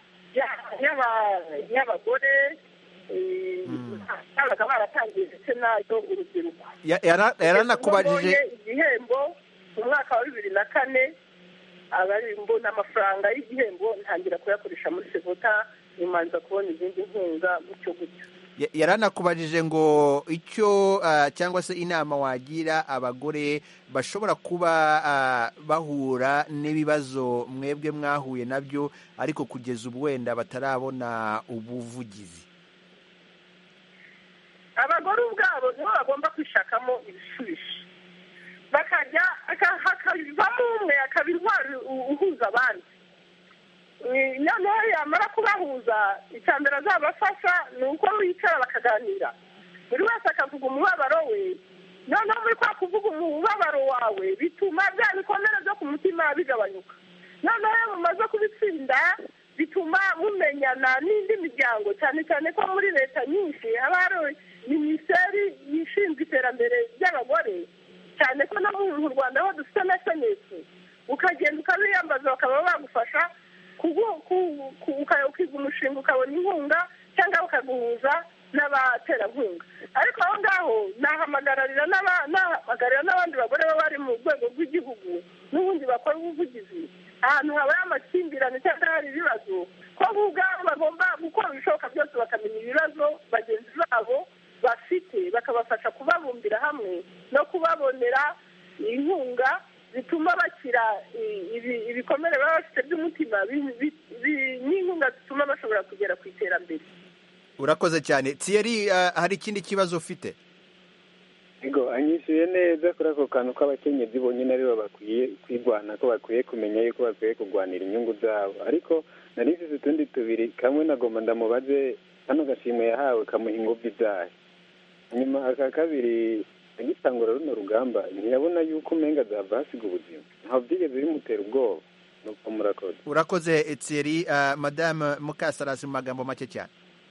y'abagore abaga baratangiye ndetse n'ayo urubyiruko. Yaranakubajije igihembo mu mwaka wa 2004 mbona amafaranga y'igihembo ntangira kuyakoresha muri Sevota, nyuma nza kubona izindi nkunga gutyo. Yaranakubajije ngo icyo cyangwa se inama wagira abagore bashobora kuba bahura n'ibibazo mwebwe mwahuye nabyo ariko kugeza ubu wenda batarabona ubuvugizi. Abagore ubwabo nibo bagomba kwishakamo ibisubizo, bakajya hakavamo umwe akabirwara uhuza abandi, noneho yamara kubahuza icambere azabafasha ni uko bicara bakaganira, buri wese akavuga umubabaro we, noneho muri kwa kuvuga umubabaro wawe bituma bya bikomere byo ku mutima bigabanyuka, noneho mumaze kubitsinda bituma mumenyana n'indi miryango, cyane cyane ko muri leta nyinshi haba hari minisiteri yishinzwe iterambere ry'abagore, cyane ko no mu Rwanda ho dufite na senesi, ukagenda ukabiyambaza bakaba bagufasha ukiga umushinga ukabona inkunga cyangwa bakaguhuza n'abaterankunga. Ariko aho ngaho nahamagarira n'abandi bagore baba bari mu rwego rw'igihugu n'ubundi bakora ubuvugizi ahantu habaye amakimbirane cyangwa hari ibibazo, ko ubwabo bagomba gukora ibishoboka byose bakamenya ibibazo bagenzi babo bafite, bakabafasha kubabumbira hamwe no kubabonera inkunga zituma bakira ibikomere baba bafite by'umutima, n'inkunga zituma bashobora kugera ku iterambere. Urakoze cyane. Thierry, hari ikindi kibazo ufite? ego anyishyuye neza kuri ako kantu k'abakenyezi bonyine aribo bakwiye kwirwana, ko bakwiye kumenya yuko bakwiye kurwanira inyungu zabo. Ariko nari mfise utundi tubiri, kamwe nagomba ndamubaze hano gashimwe yahawe kamuha ingufu izahe. Nyuma aka kabiri agitangura runo rugamba ntiyabona yuko umenga zava hasiga ubuzima, ntaho byigeze bimutera ubwoba. Nuko murakoze. Urakoze Thierry. Madame Mukasarasi mu magambo make cyane.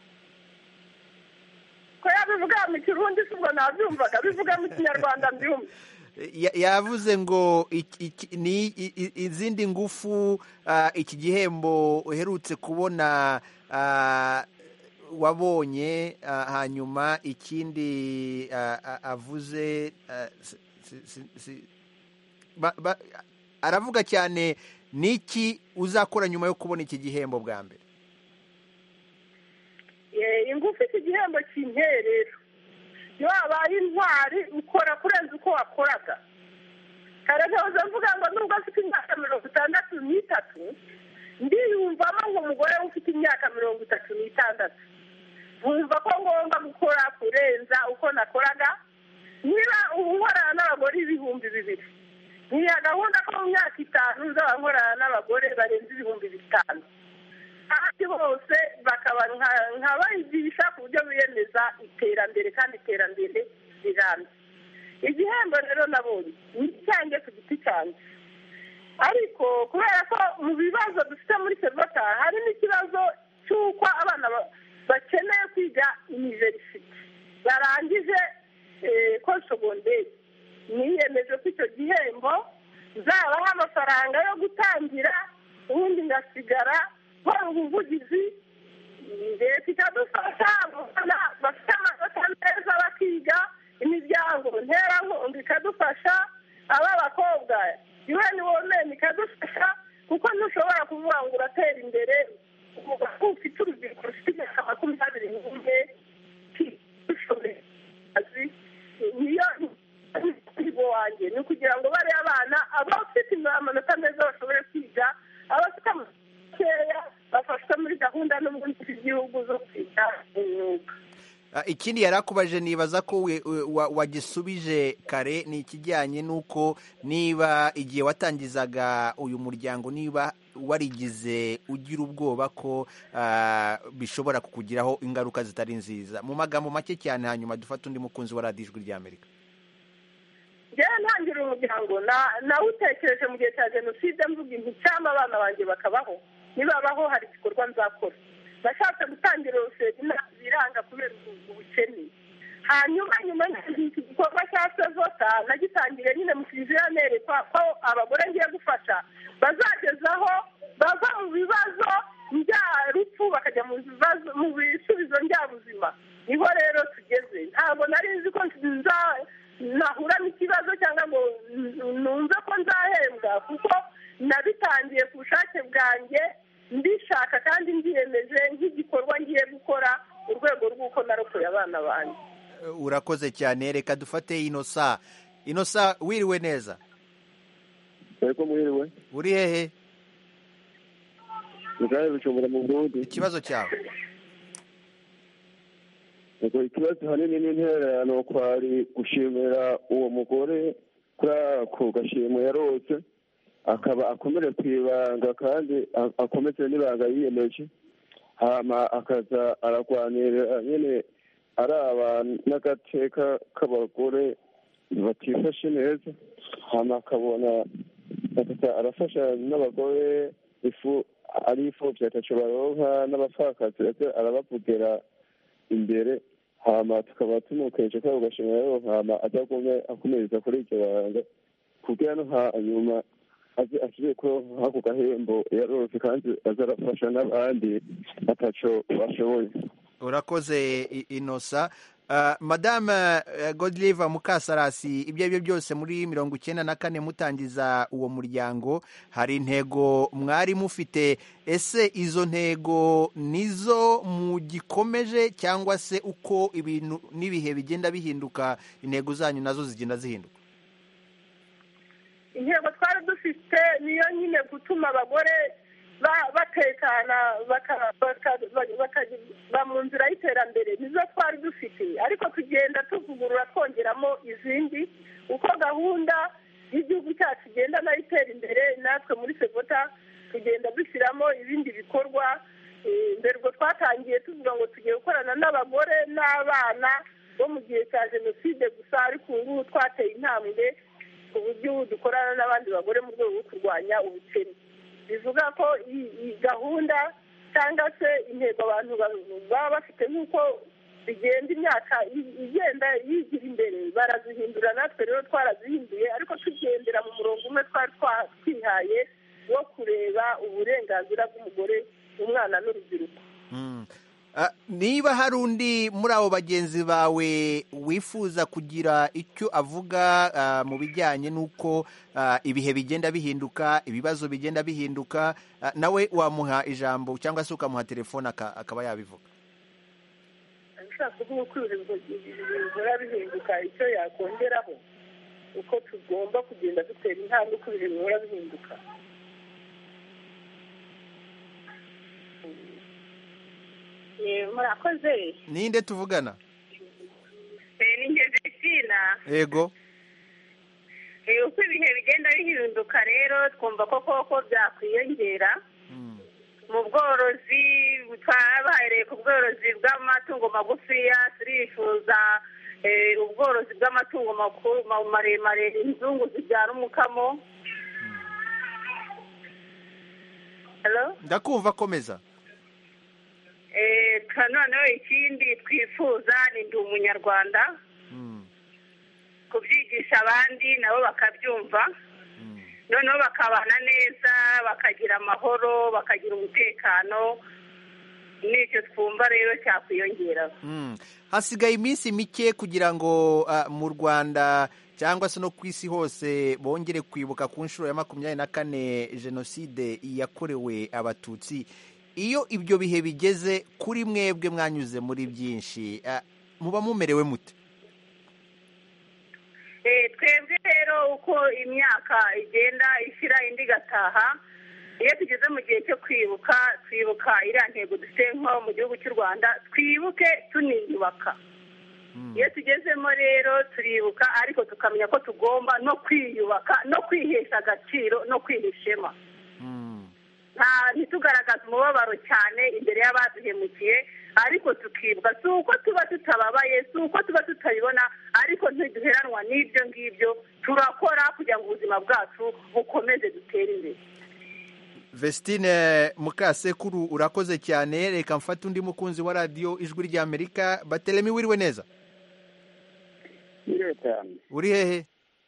ko yabivuga mu kirundi sibwo nabyumvaga, bivuga mu kinyarwanda mbyumva. Yavuze ngo ni izindi ngufu iki gihembo uherutse kubona wabonye, hanyuma ikindi avuze aravuga cyane niki uzakora nyuma yo kubona iki gihembo bwa mbere. Ingufu iki gihembo cy'interero, iyo wabaye intwari ukora kurenza uko wakoraga. Kare ntahoze mvuga ngo nubwo afite imyaka 63 ndiyumvamo nk'umugore ufite imyaka 36, nkumva ko ngomba gukora kurenza uko nakoraga. Niba nkorana n'abagore 2,000, niya gahunda ko mu myaka 5 nzaba nkorana n'abagore barenze 5,000. Ahandi hose bakaba nkabayigisha ku buryo biyemeza iterambere, kandi iterambere rirambye. Igihembo rero nabonye ni cyanjye ku giti cyanjye, ariko kubera ko mu bibazo dufite muri Sevota harimo ikibazo cy'uko abana bakeneye kwiga university barangije ko segonderi, niyemeje ko icyo gihembo zabaha amafaranga yo gutangira, ubundi ngasigara nkora ubuvugizi, leta ikadufasha abana bafite amanota meza bakiga, imiryango nterankunga ikadufasha, ab'abakobwa UN Women ikadufasha, kuko ntushobora kuvuga ngo uratera imbere ufite urubyiruko rufite imyaka 21 niyo nibo wanjye ni ukugira ngo bariya abana abafite amanota meza bashobore kwiga, abafite amakeya bafashwe muri gahunda n'ubundi z'igihugu zo kwiga imyuga. Ikindi yarakubaje nibaza ko wagisubije kare, ni ikijyanye n'uko niba igihe watangizaga uyu muryango niba warigize ugira ubwoba ko bishobora kukugiraho ingaruka zitari nziza. Mu magambo make cyane, hanyuma dufate undi mukunzi wa radiyo Ijwi ry'Amerika. Njyewe ntangira umuryango nawutekereje mu gihe cya jenoside, mvuga inti cyangwa abana banjye bakabaho, nibabaho hari igikorwa nzakora. Nashatse gutangira urusengero biranga kubera ubukene, hanyuma nyuma y'iki gikorwa cya Sevota nagitangire nyine mu kiliziya nerekwa ko abagore ngiye gufasha bazagezaho bava mu bibazo njyarupfu bakajya mu bisubizo njyabuzima. Niho rero tugeze. Ntabwo nari nzi ko nahura n'ikibazo cyangwa ngo numve ko nzahembwa, kuko nabitangiye ku bushake bwanjye, ndishaka kandi ndiyemeje nk'igikorwa ngiye gukora urwego rw'uko narokoye abana banjye. Urakoze cyane. Reka dufate Inosa. Inosa, wiriwe neza? Yego mwiriwe. Uri hehe? Ngaye Bujumbura mu Burundi. Ikibazo cyawe? Yego, ikibazo hanini n'intererano kwari gushimira uwo mugore kuri ako gashimwe yarose, akaba akomere ku ibanga kandi akomeze n'ibanga yiyemeje, hama akaza aragwanira nyine araba n'agateka k'abagore batifashe neza, hama akabona arafasha n'abagore ari imfuvyi ataco baronka n'abapfakazi arabavugira imbere, hama tukaba tumukeje ko ugashimira rero, hama azagume akomereza kuri iryo banga kugira no hanyuma asubire ko hako gahembo yarose kandi azarafasha n'abandi ataco bashoboye. Urakoze Inosa. Madame Godlive Mukasarasi, ibyo aribyo byose muri 1994 mutangiza uwo muryango hari intego mwari mufite, ese izo ntego nizo mugikomeje cyangwa se uko ibintu n'ibihe bigenda bihinduka intego zanyu nazo zigenda zihinduka? Intego twari dufite niyo nyine gutuma abagore batekana bakaba mu nzira y'iterambere nizo twari dufite, ariko tugenda tuvugurura twongeramo izindi uko gahunda y'igihugu cyacu igenda nayo itera imbere. Natwe muri sevota tugenda dushyiramo ibindi bikorwa. Mbere ubwo twatangiye tuvuga ngo tugiye gukorana n'abagore n'abana bo mu gihe cya jenoside gusa, ariko ubu ngubu twateye intambwe ku buryo dukorana n'abandi bagore mu rwego rwo kurwanya ubukene. Bivuga ko iyi gahunda cyangwa se intego abantu baba bafite nk'uko bigenda imyaka igenda yigira imbere barazihindura, natwe rero twarazihinduye, ariko tugendera mu murongo umwe twari twihaye wo kureba uburenganzira bw'umugore, umwana n'urubyiruko. Niba hari undi muri abo bagenzi bawe wifuza kugira icyo avuga mu bijyanye n'uko ibihe bigenda bihinduka, ibibazo bigenda bihinduka, nawe wamuha ijambo cyangwa se ukamuha telefone akaba yabivuga. Ushaka kuvuga uko ibintu bihora bihinduka, icyo yakongeraho uko tugomba kugenda dutera intambwe uko ibintu bihora bihinduka. Murakoze. Ninde tuvugana? Ni Josefina. Yego. Uko ibihe bigenda bihinduka rero twumva ko byakwiyongera mu bworozi. Twabahereye ku bworozi bw'amatungo magufiya, turifuza ubworozi bw'amatungo maremare, inzungu zibyara umukamo. Ndakumva, komeza. Noneho ikindi twifuza ni ndi umunyarwanda, kubyigisha abandi nabo bakabyumva, noneho bakabana neza, bakagira amahoro, bakagira umutekano. N'icyo twumva rero cyakwiyongera. Hasigaye iminsi mike kugira ngo mu Rwanda cyangwa se no ku isi hose bongere kwibuka ku nshuro ya 24 jenoside yakorewe Abatutsi. Iyo ibyo bihe bigeze kuri mwebwe mwanyuze muri byinshi, muba mumerewe mute? Twebwe rero uko imyaka igenda ishyira indi igataha, iyo tugeze mu gihe cyo twibuka iriya ntego dufite nko mu gihugu cy'u Rwanda, twibuke tuniyubaka. Iyo tugezemo rero turibuka, ariko tukamenya ko tugomba no kwiyubaka, no kwihesha agaciro, no kwihishema. Ntitugaragaze umubabaro cyane imbere y'abaduhemukiye, ariko tukibuka. Si uko tuba tutababaye, si uko tuba tutabibona, ariko ntiduheranwa n'ibyo ngibyo. Turakora kugira ngo ubuzima bwacu bukomeze dutere imbere. Vestine Mukasekuru, urakoze cyane. Reka mfate undi mukunzi wa radiyo Ijwi ry'Amerika. Batelemi, wiriwe neza? Uri hehe?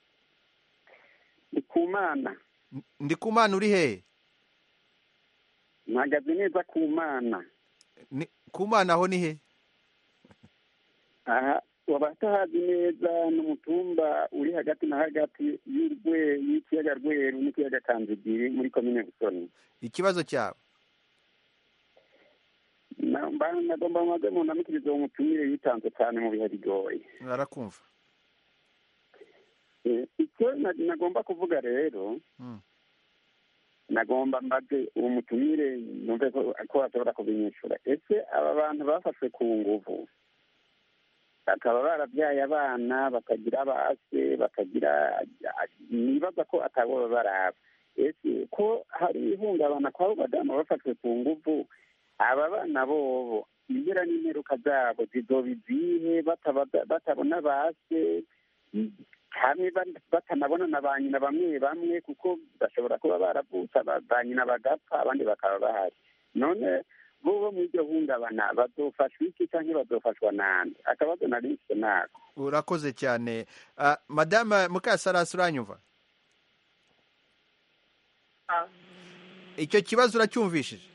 Ndikumana. Ndikumana, uri hehe? Mpagaze neza Kumana. Kumana aho ni he? Aha, wabatahazi neza n'umutumba uri hagati na hagati y'ikiyaga Rweru n'ikiyaga Kanzigiri muri komine Busoni. Ikibazo cyawe? Nagomba maze mu namikirizo umutumire yitanze cyane mu bihe bigoye. Barakumva. Icyo nagomba kuvuga rero, nagomba mbaze uwo mutumire numve ko ashobora kubinyishura. Ese aba bantu bafashwe ku nguvu bakaba barabyaye abana, bakagira abase, bakagira, nibaza ko atabo baraba. Ese ko hari ihungabana kw'abo badamu bafashwe ku nguvu, aba bana bobo ingera n'imperuka zabo zizoba izihe? Batabona base, hamwe batanabona na ba nyina bamwe bamwe, kuko bashobora kuba baravutse ba nyina bagapfa, abandi bakaba bahari. None bo mu iryo hungabana bazofashwa iki cyangwa bazofashwa nande? Akabazo nari mfite nako. Urakoze cyane. Madame Mukasarasi, uranyumva? Icyo kibazo uracyumvishije?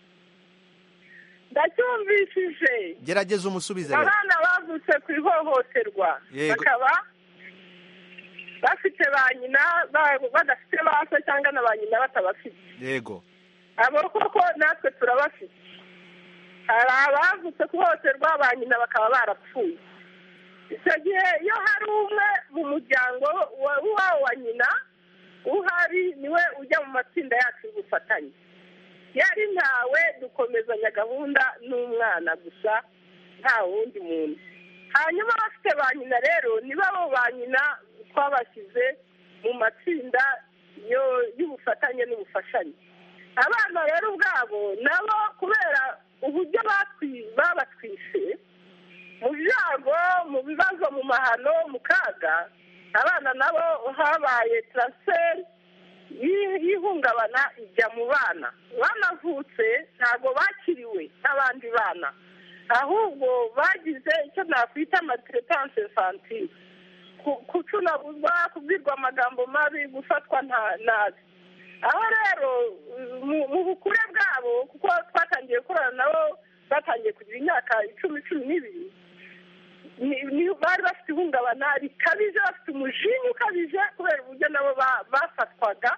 Ndacyumvishije. Gerageza umusubize. Abana bavutse ku ihohoterwa bakaba bafite ba nyina badafite base cyangwa na ba nyina batabafite. Yego. Abo koko natwe turabafite. Hari abavutse ku ihohoterwa ba nyina bakaba barapfuye. Icyo gihe iyo hari umwe mu muryango wa nyina uhari, niwe ujya mu matsinda yacu y'ubufatanye. yari ntawe dukomezanya gahunda n'umwana gusa nta wundi muntu. Hanyuma abafite ba nyina rero nibo abo ba nyina twabashyize mu matsinda y'ubufatanye n'ubufashanye. Abana rero ubwabo nabo kubera uburyo babatwise mu byago, mu bibazo, mu mahano, mu kaga, abana nabo habaye transfert y'ihungabana ijya mu bana. Banavutse ntabwo bakiriwe n'abandi bana, ahubwo bagize icyo nakwita maltraitance infantile, kucunaguzwa, kubwirwa amagambo mabi, gufatwa nabi. Aho rero mu bukure bwabo, kuko twatangiye kurana nabo batangiye kugira imyaka 10-12, bari bafite ihungabana rikabije, bafite umujinya ukabije kubera uburyo nabo bafatwaga.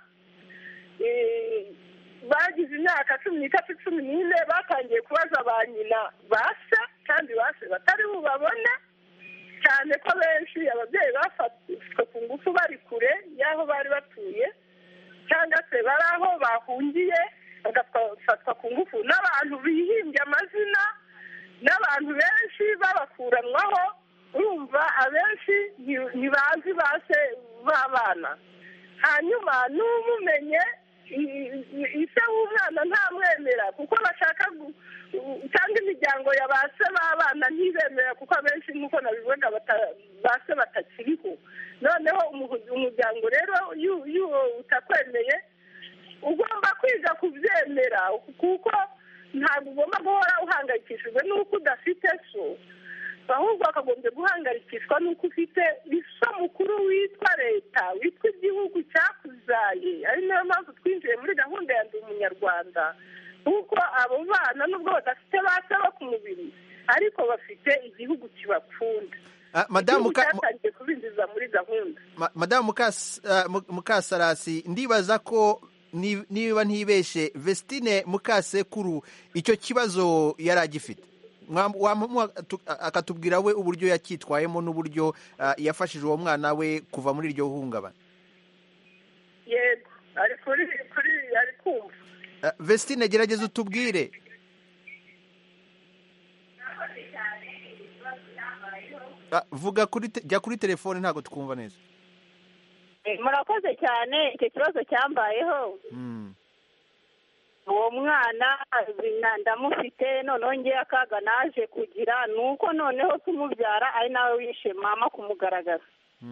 Bagize imyaka 13-14 batangiye kubaza ba nyina base, kandi base batari bubabone, cyane ko benshi ababyeyi bafatwe ku ngufu bari kure y'aho bari batuye, cyangwa se bari aho bahungiye bagafatwa ku ngufu n'abantu bihimbye amazina, n'abantu benshi babakuranwaho. Urumva abenshi ntibazi base b'abana. Hanyuma n'umumenye ise w'umwana ntamwemera kuko bashaka cyangwa imiryango ya base b'abana ntibemera, kuko abenshi nk'uko nabivuga base batakiriho. Noneho umuryango rero utakwemeye ugomba kwiga kubyemera, kuko ntabwo ugomba guhora uhangayikishijwe n'uko udafite so, ahubwo wakagombye guhangayikishwa n'uko ufite iso mukuru witwa leta, witwa igihugu cyakuzaye. Ari nayo mpamvu twinjiye muri gahunda ya Ndi Umunyarwanda, kuko abo bana nubwo badafite base bo ku mubiri, ariko bafite igihugu kibakunda. Madamu cyatangiye kubinjiza muri gahunda. Madamu Mukasarasi, ndibaza ko niba ntibeshe Vestine Mukasekuru icyo kibazo yari agifite, akatubwira we uburyo yacyitwayemo n'uburyo yafashije uwo mwana we kuva muri iryo hungabana. Yego, ari kumva. Vestine, gerageza utubwire. Jya kuri telefone, ntabwo twumva neza. Murakoze cyane. Icyo kibazo cyambayeho, uwo mwana ndamufite, noneho ngewe akaga naje kugira ni uko noneho kumubyara ari nawe wishe mama kumugaragaza.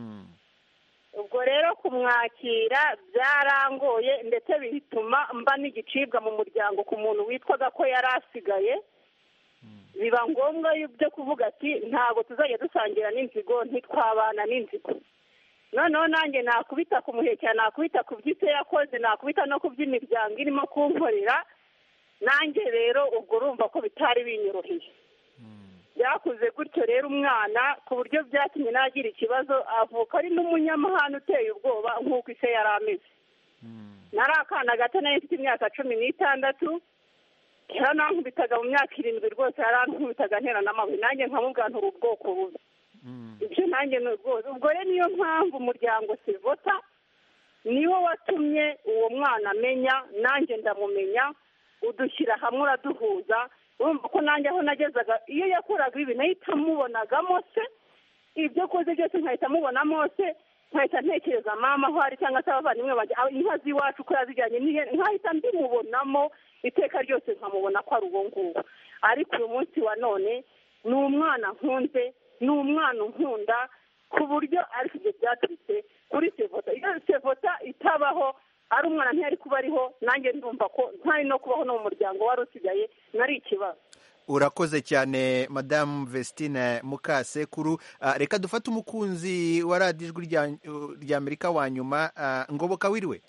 Ubwo rero kumwakira byarangoye, ndetse bituma mba n'igicibwa mu muryango ku muntu witwaga ko yari asigaye. Biba ngombwa byo kuvuga ati ntabwo tuzajya dusangira n'inzigo, ntitwabana n'inzigo. Noneho nanjye nakubita ku muhekera, nakubita ku by'ise yakoze, nakubita no ku by'imiryango irimo kunkorera. Nanjye rero ubwo urumva ko bitari binyoroheye. Byakuze gutyo rero umwana ku buryo byatumye nagira ikibazo, avuka ari n'umunyamahane uteye ubwoba nk'uko ise yari ameze. Nari akana gato, nari mfite imyaka 16, yarankubitaga mu myaka 7 rwose, yarankubitaga ntera n'amabuye, nanjye nkamubwira nti uru bwoko bubi. Ibyo nanjye rwose, ubwo rero niyo mpamvu umuryango Sivota niwo watumye uwo mwana amenya, nanjye ndamumenya, udushyira hamwe uraduhuza. Urumva ko nanjye aho nagezaga, iyo yakoraga ibi nahita mubonagamo se, ibyo koze byose nkahita mubonamo se, nkahita ntekereza mama aho ari, cyangwa se abavandimwe banjye, inka z'iwacu ko yazijyanye n'ihe, nkahita mbimubonamo iteka ryose, nkamubona ko ari uwo nguwo. Ariko uyu munsi wa none ni umwana nkunze, ni umwana unkunda, ku buryo ariko ibyo byaturutse kuri Sivota. Iyo Sivota itabaho, ari umwana ntiyari kuba ariho, nanjye ndumva ko ntari no kubaho no mu muryango wari usigaye, nari ikibazo. Urakoze cyane Madamu Vestine Mukasekuru. Reka dufate umukunzi wa radiyo ijwi rya Amerika wa nyuma. Ngoboka, wiriwe?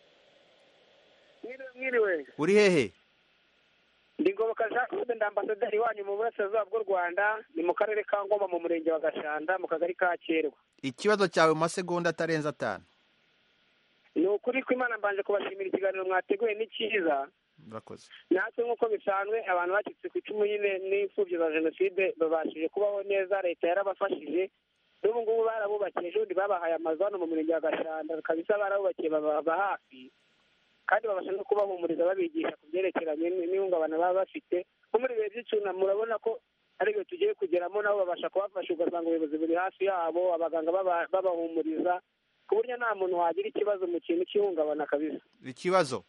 Mwiriwe. Uri hehe? Ndi Ngoboka Jean Claude, ndi ambasaderi wanyu mu burasirazuba bw'u Rwanda, ni mu karere ka Ngoma, mu murenge wa Gashanda, mu kagari ka Cyerwa. Ikibazo cyawe mu masegonda atarenze 5. Ni ukuri ko Imana mbanje kubashimira ikiganiro mwateguye ni cyiza. Murakoze. Natwe nk'uko bisanzwe abantu bacitse ku icumu nyine n'imfubyi za Jenoside babashije kubaho neza, leta yarabafashije. N'ubu ngubu barabubakiye, ejo bundi babahaye amazu hano mu murenge wa Gashanda, kabisa barabubakiye, baba hafi. kandi babasha no kubahumuriza babigisha ku byerekeranye n'ihungabana baba bafite. nko muri bihe by'icyunamo murabona ko ari byo tugiye kugeramo, nabo babasha kubafasha, ugasanga ubuyobozi buri hafi yabo, abaganga babahumuriza, ku buryo nta muntu wagira ikibazo mu kintu cy'ihungabana kabisa. ikibazo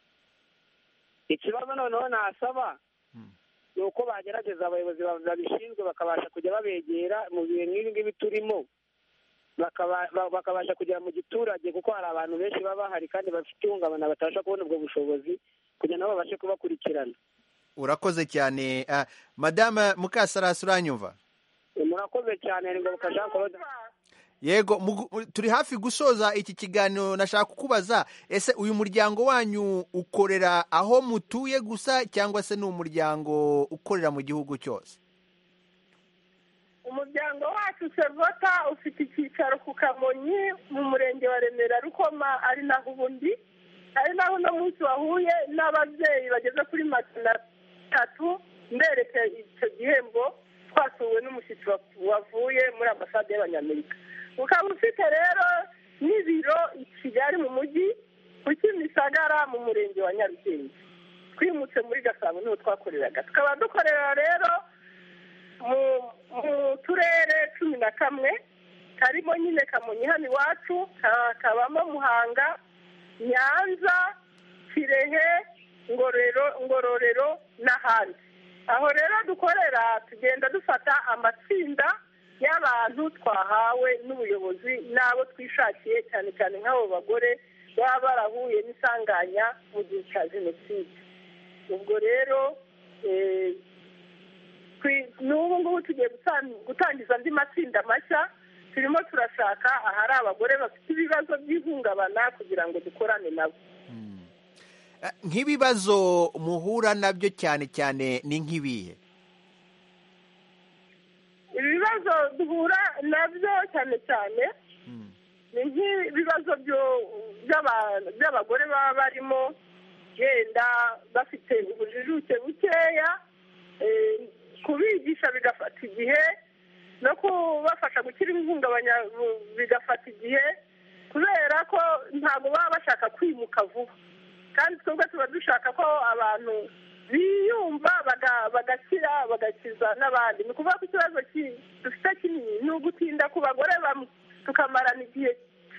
noneho nasaba ni uko bagerageza abayobozi babishinzwe bakabasha kujya babegera mu bihe nk'ibi ngibi turimo, bakabasha kugera mu giturage, kuko hari abantu benshi baba bahari kandi bafite ihungabana batabasha kubona ubwo bushobozi kugira ngo babashe kubakurikirana. urakoze cyane. Madame Mukasarasi uranyumva? murakoze cyane. ni Ngoboka Jean Claude. Yego, turi hafi gusoza iki kiganiro. nashaka kukubaza, ese uyu muryango wanyu ukorera aho mutuye gusa cyangwa se ni umuryango ukorera mu gihugu cyose? umuryango wacu Sevota ufite icyicaro ku Kamonyi mu murenge wa Remera Rukoma, ari naho uno munsi wahuye n'ababyeyi bageze kuri 300 mbereke icyo gihembo, twasuwe n'umushyitsi wavuye muri ambasade y'Abanyamerika. ukaba ufite rero n'ibiro i Kigali mu mujyi ku Kimisagara mu murenge wa Nyarugenge. twimutse muri Gasabo niho twakoreraga, tukaba dukorera rero mu turere 11 harimo nyine Kamonyi hano iwacu, hakabamo Muhanga, Nyanza, Kirehe, Ngororero n'ahandi. aho rero dukorera tugenda dufata amatsinda y'abantu twahawe n'ubuyobozi n'abo twishakiye, cyane cyane nk'abo bagore baba barahuye n'isanganya mu gihe cya jenoside. ubwo rero n'ubu ngubu tugiye gutangiza andi matsinda mashya, turimo turashaka ahari abagore bafite ibibazo by'ihungabana kugira ngo dukorane nabo. nk'ibibazo muhura nabyo cyane cyane ni nk'ibihe? ibibazo duhura nabyo cyane cyane ni nk'ibibazo by'abagore baba barimo yenda bafite ubujijuke bukeya, kubigisha bigafata igihe, no kubafasha gukira ihungabanya bigafata igihe, kubera ko ntabwo baba bashaka kwimuka vuba, kandi twebwe tuba dushaka ko abantu biyumva bagakira bagakiza n'abandi. ni ukuvuga ko ikibazo dufite kinini ni ugutinda ku bagore bamwe, tukamarana igihe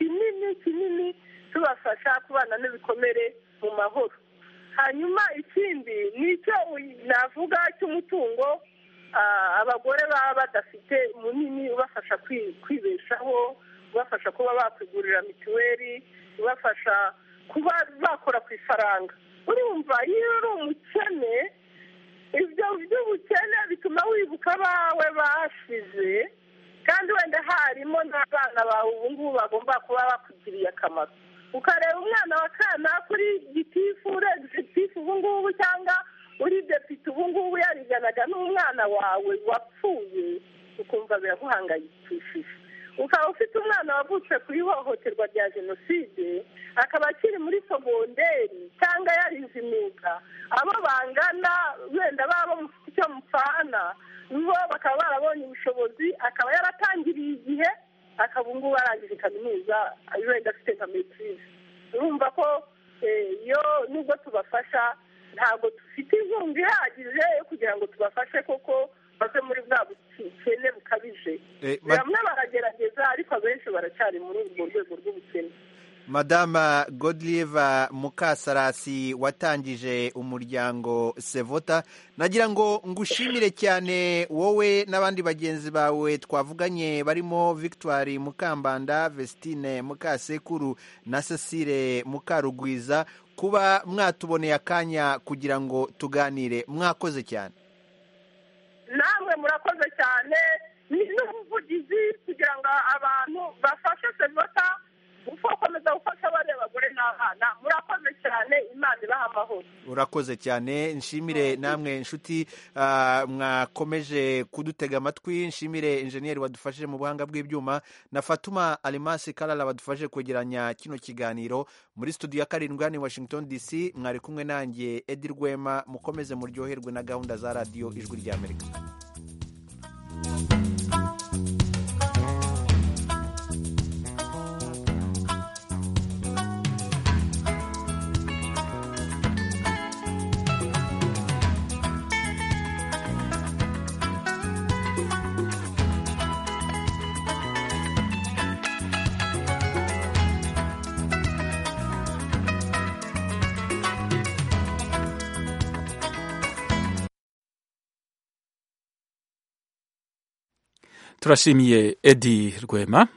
kinini tubafasha kubana n'ibikomere mu mahoro. hanyuma ikindi ni icyo navuga cy'umutungo abagore baba badafite munini, ubafasha kwibeshaho, ubafasha kuba bakwigurira mituweli, ubafasha kuba bakora ku ifaranga. urumva iyo uri umukene, ibyo by'ubukene bituma wibuka abawe bashize, kandi wenda harimo n'abana bawe ubu ngubu bagomba kuba bakugiriye akamaro. ukareba umwana wa kana kuri gitifu ubu ngubu, cyangwa uri depite ubu ngubu yariganaga n'umwana wawe wapfuye, ukumva biraguhangayikishije. ukaba ufite umwana wavutse ku ihohoterwa rya jenoside, akaba akiri muri sogonderi cyangwa yarize imyuga, abo bangana wenda baba mufite icyo mupfana, bo bakaba barabonye ubushobozi, akaba yaratangiriye igihe, akaba ngubu arangije kaminuza wenda afite nka metirize. urumva ko iyo nubwo tubafasha ntabwo dufite inkunga ihagije yo kugira ngo tubafashe koko bave muri bwa bukene bukabije. bamwe baragerageza ariko abenshi baracyari muri urwo rwego rw'ubukene. Madame Godelive Mukasarasi watangije umuryango Sevota, nagira ngo ngushimire cyane wowe n'abandi bagenzi bawe twavuganye barimo Victoire Mukambanda, Vestine Mukasekuru na Cecile Mukarugwiza kuba mwatuboneye akanya kugira ngo tuganire. mwakoze cyane. namwe murakoze cyane, ni n'ubuvugizi kugira ngo abantu bafashe Sevota gukomeza gufasha bariya bagore n'abana. murakoze cyane, Imana ibaha amahoro. urakoze cyane. nshimire namwe nshuti mwakomeje kudutega amatwi. nshimire injeniyeri wadufashije mu buhanga bw'ibyuma na Fatuma Alimasi Kalala wadufashije kwegeranya kino kiganiro. muri studio ya 7 hano i Washington DC mwari kumwe nanjye Edi Rwema. mukomeze muryoherwe na gahunda za radiyo Ijwi ry'Amerika. turashimiye Edi Rwema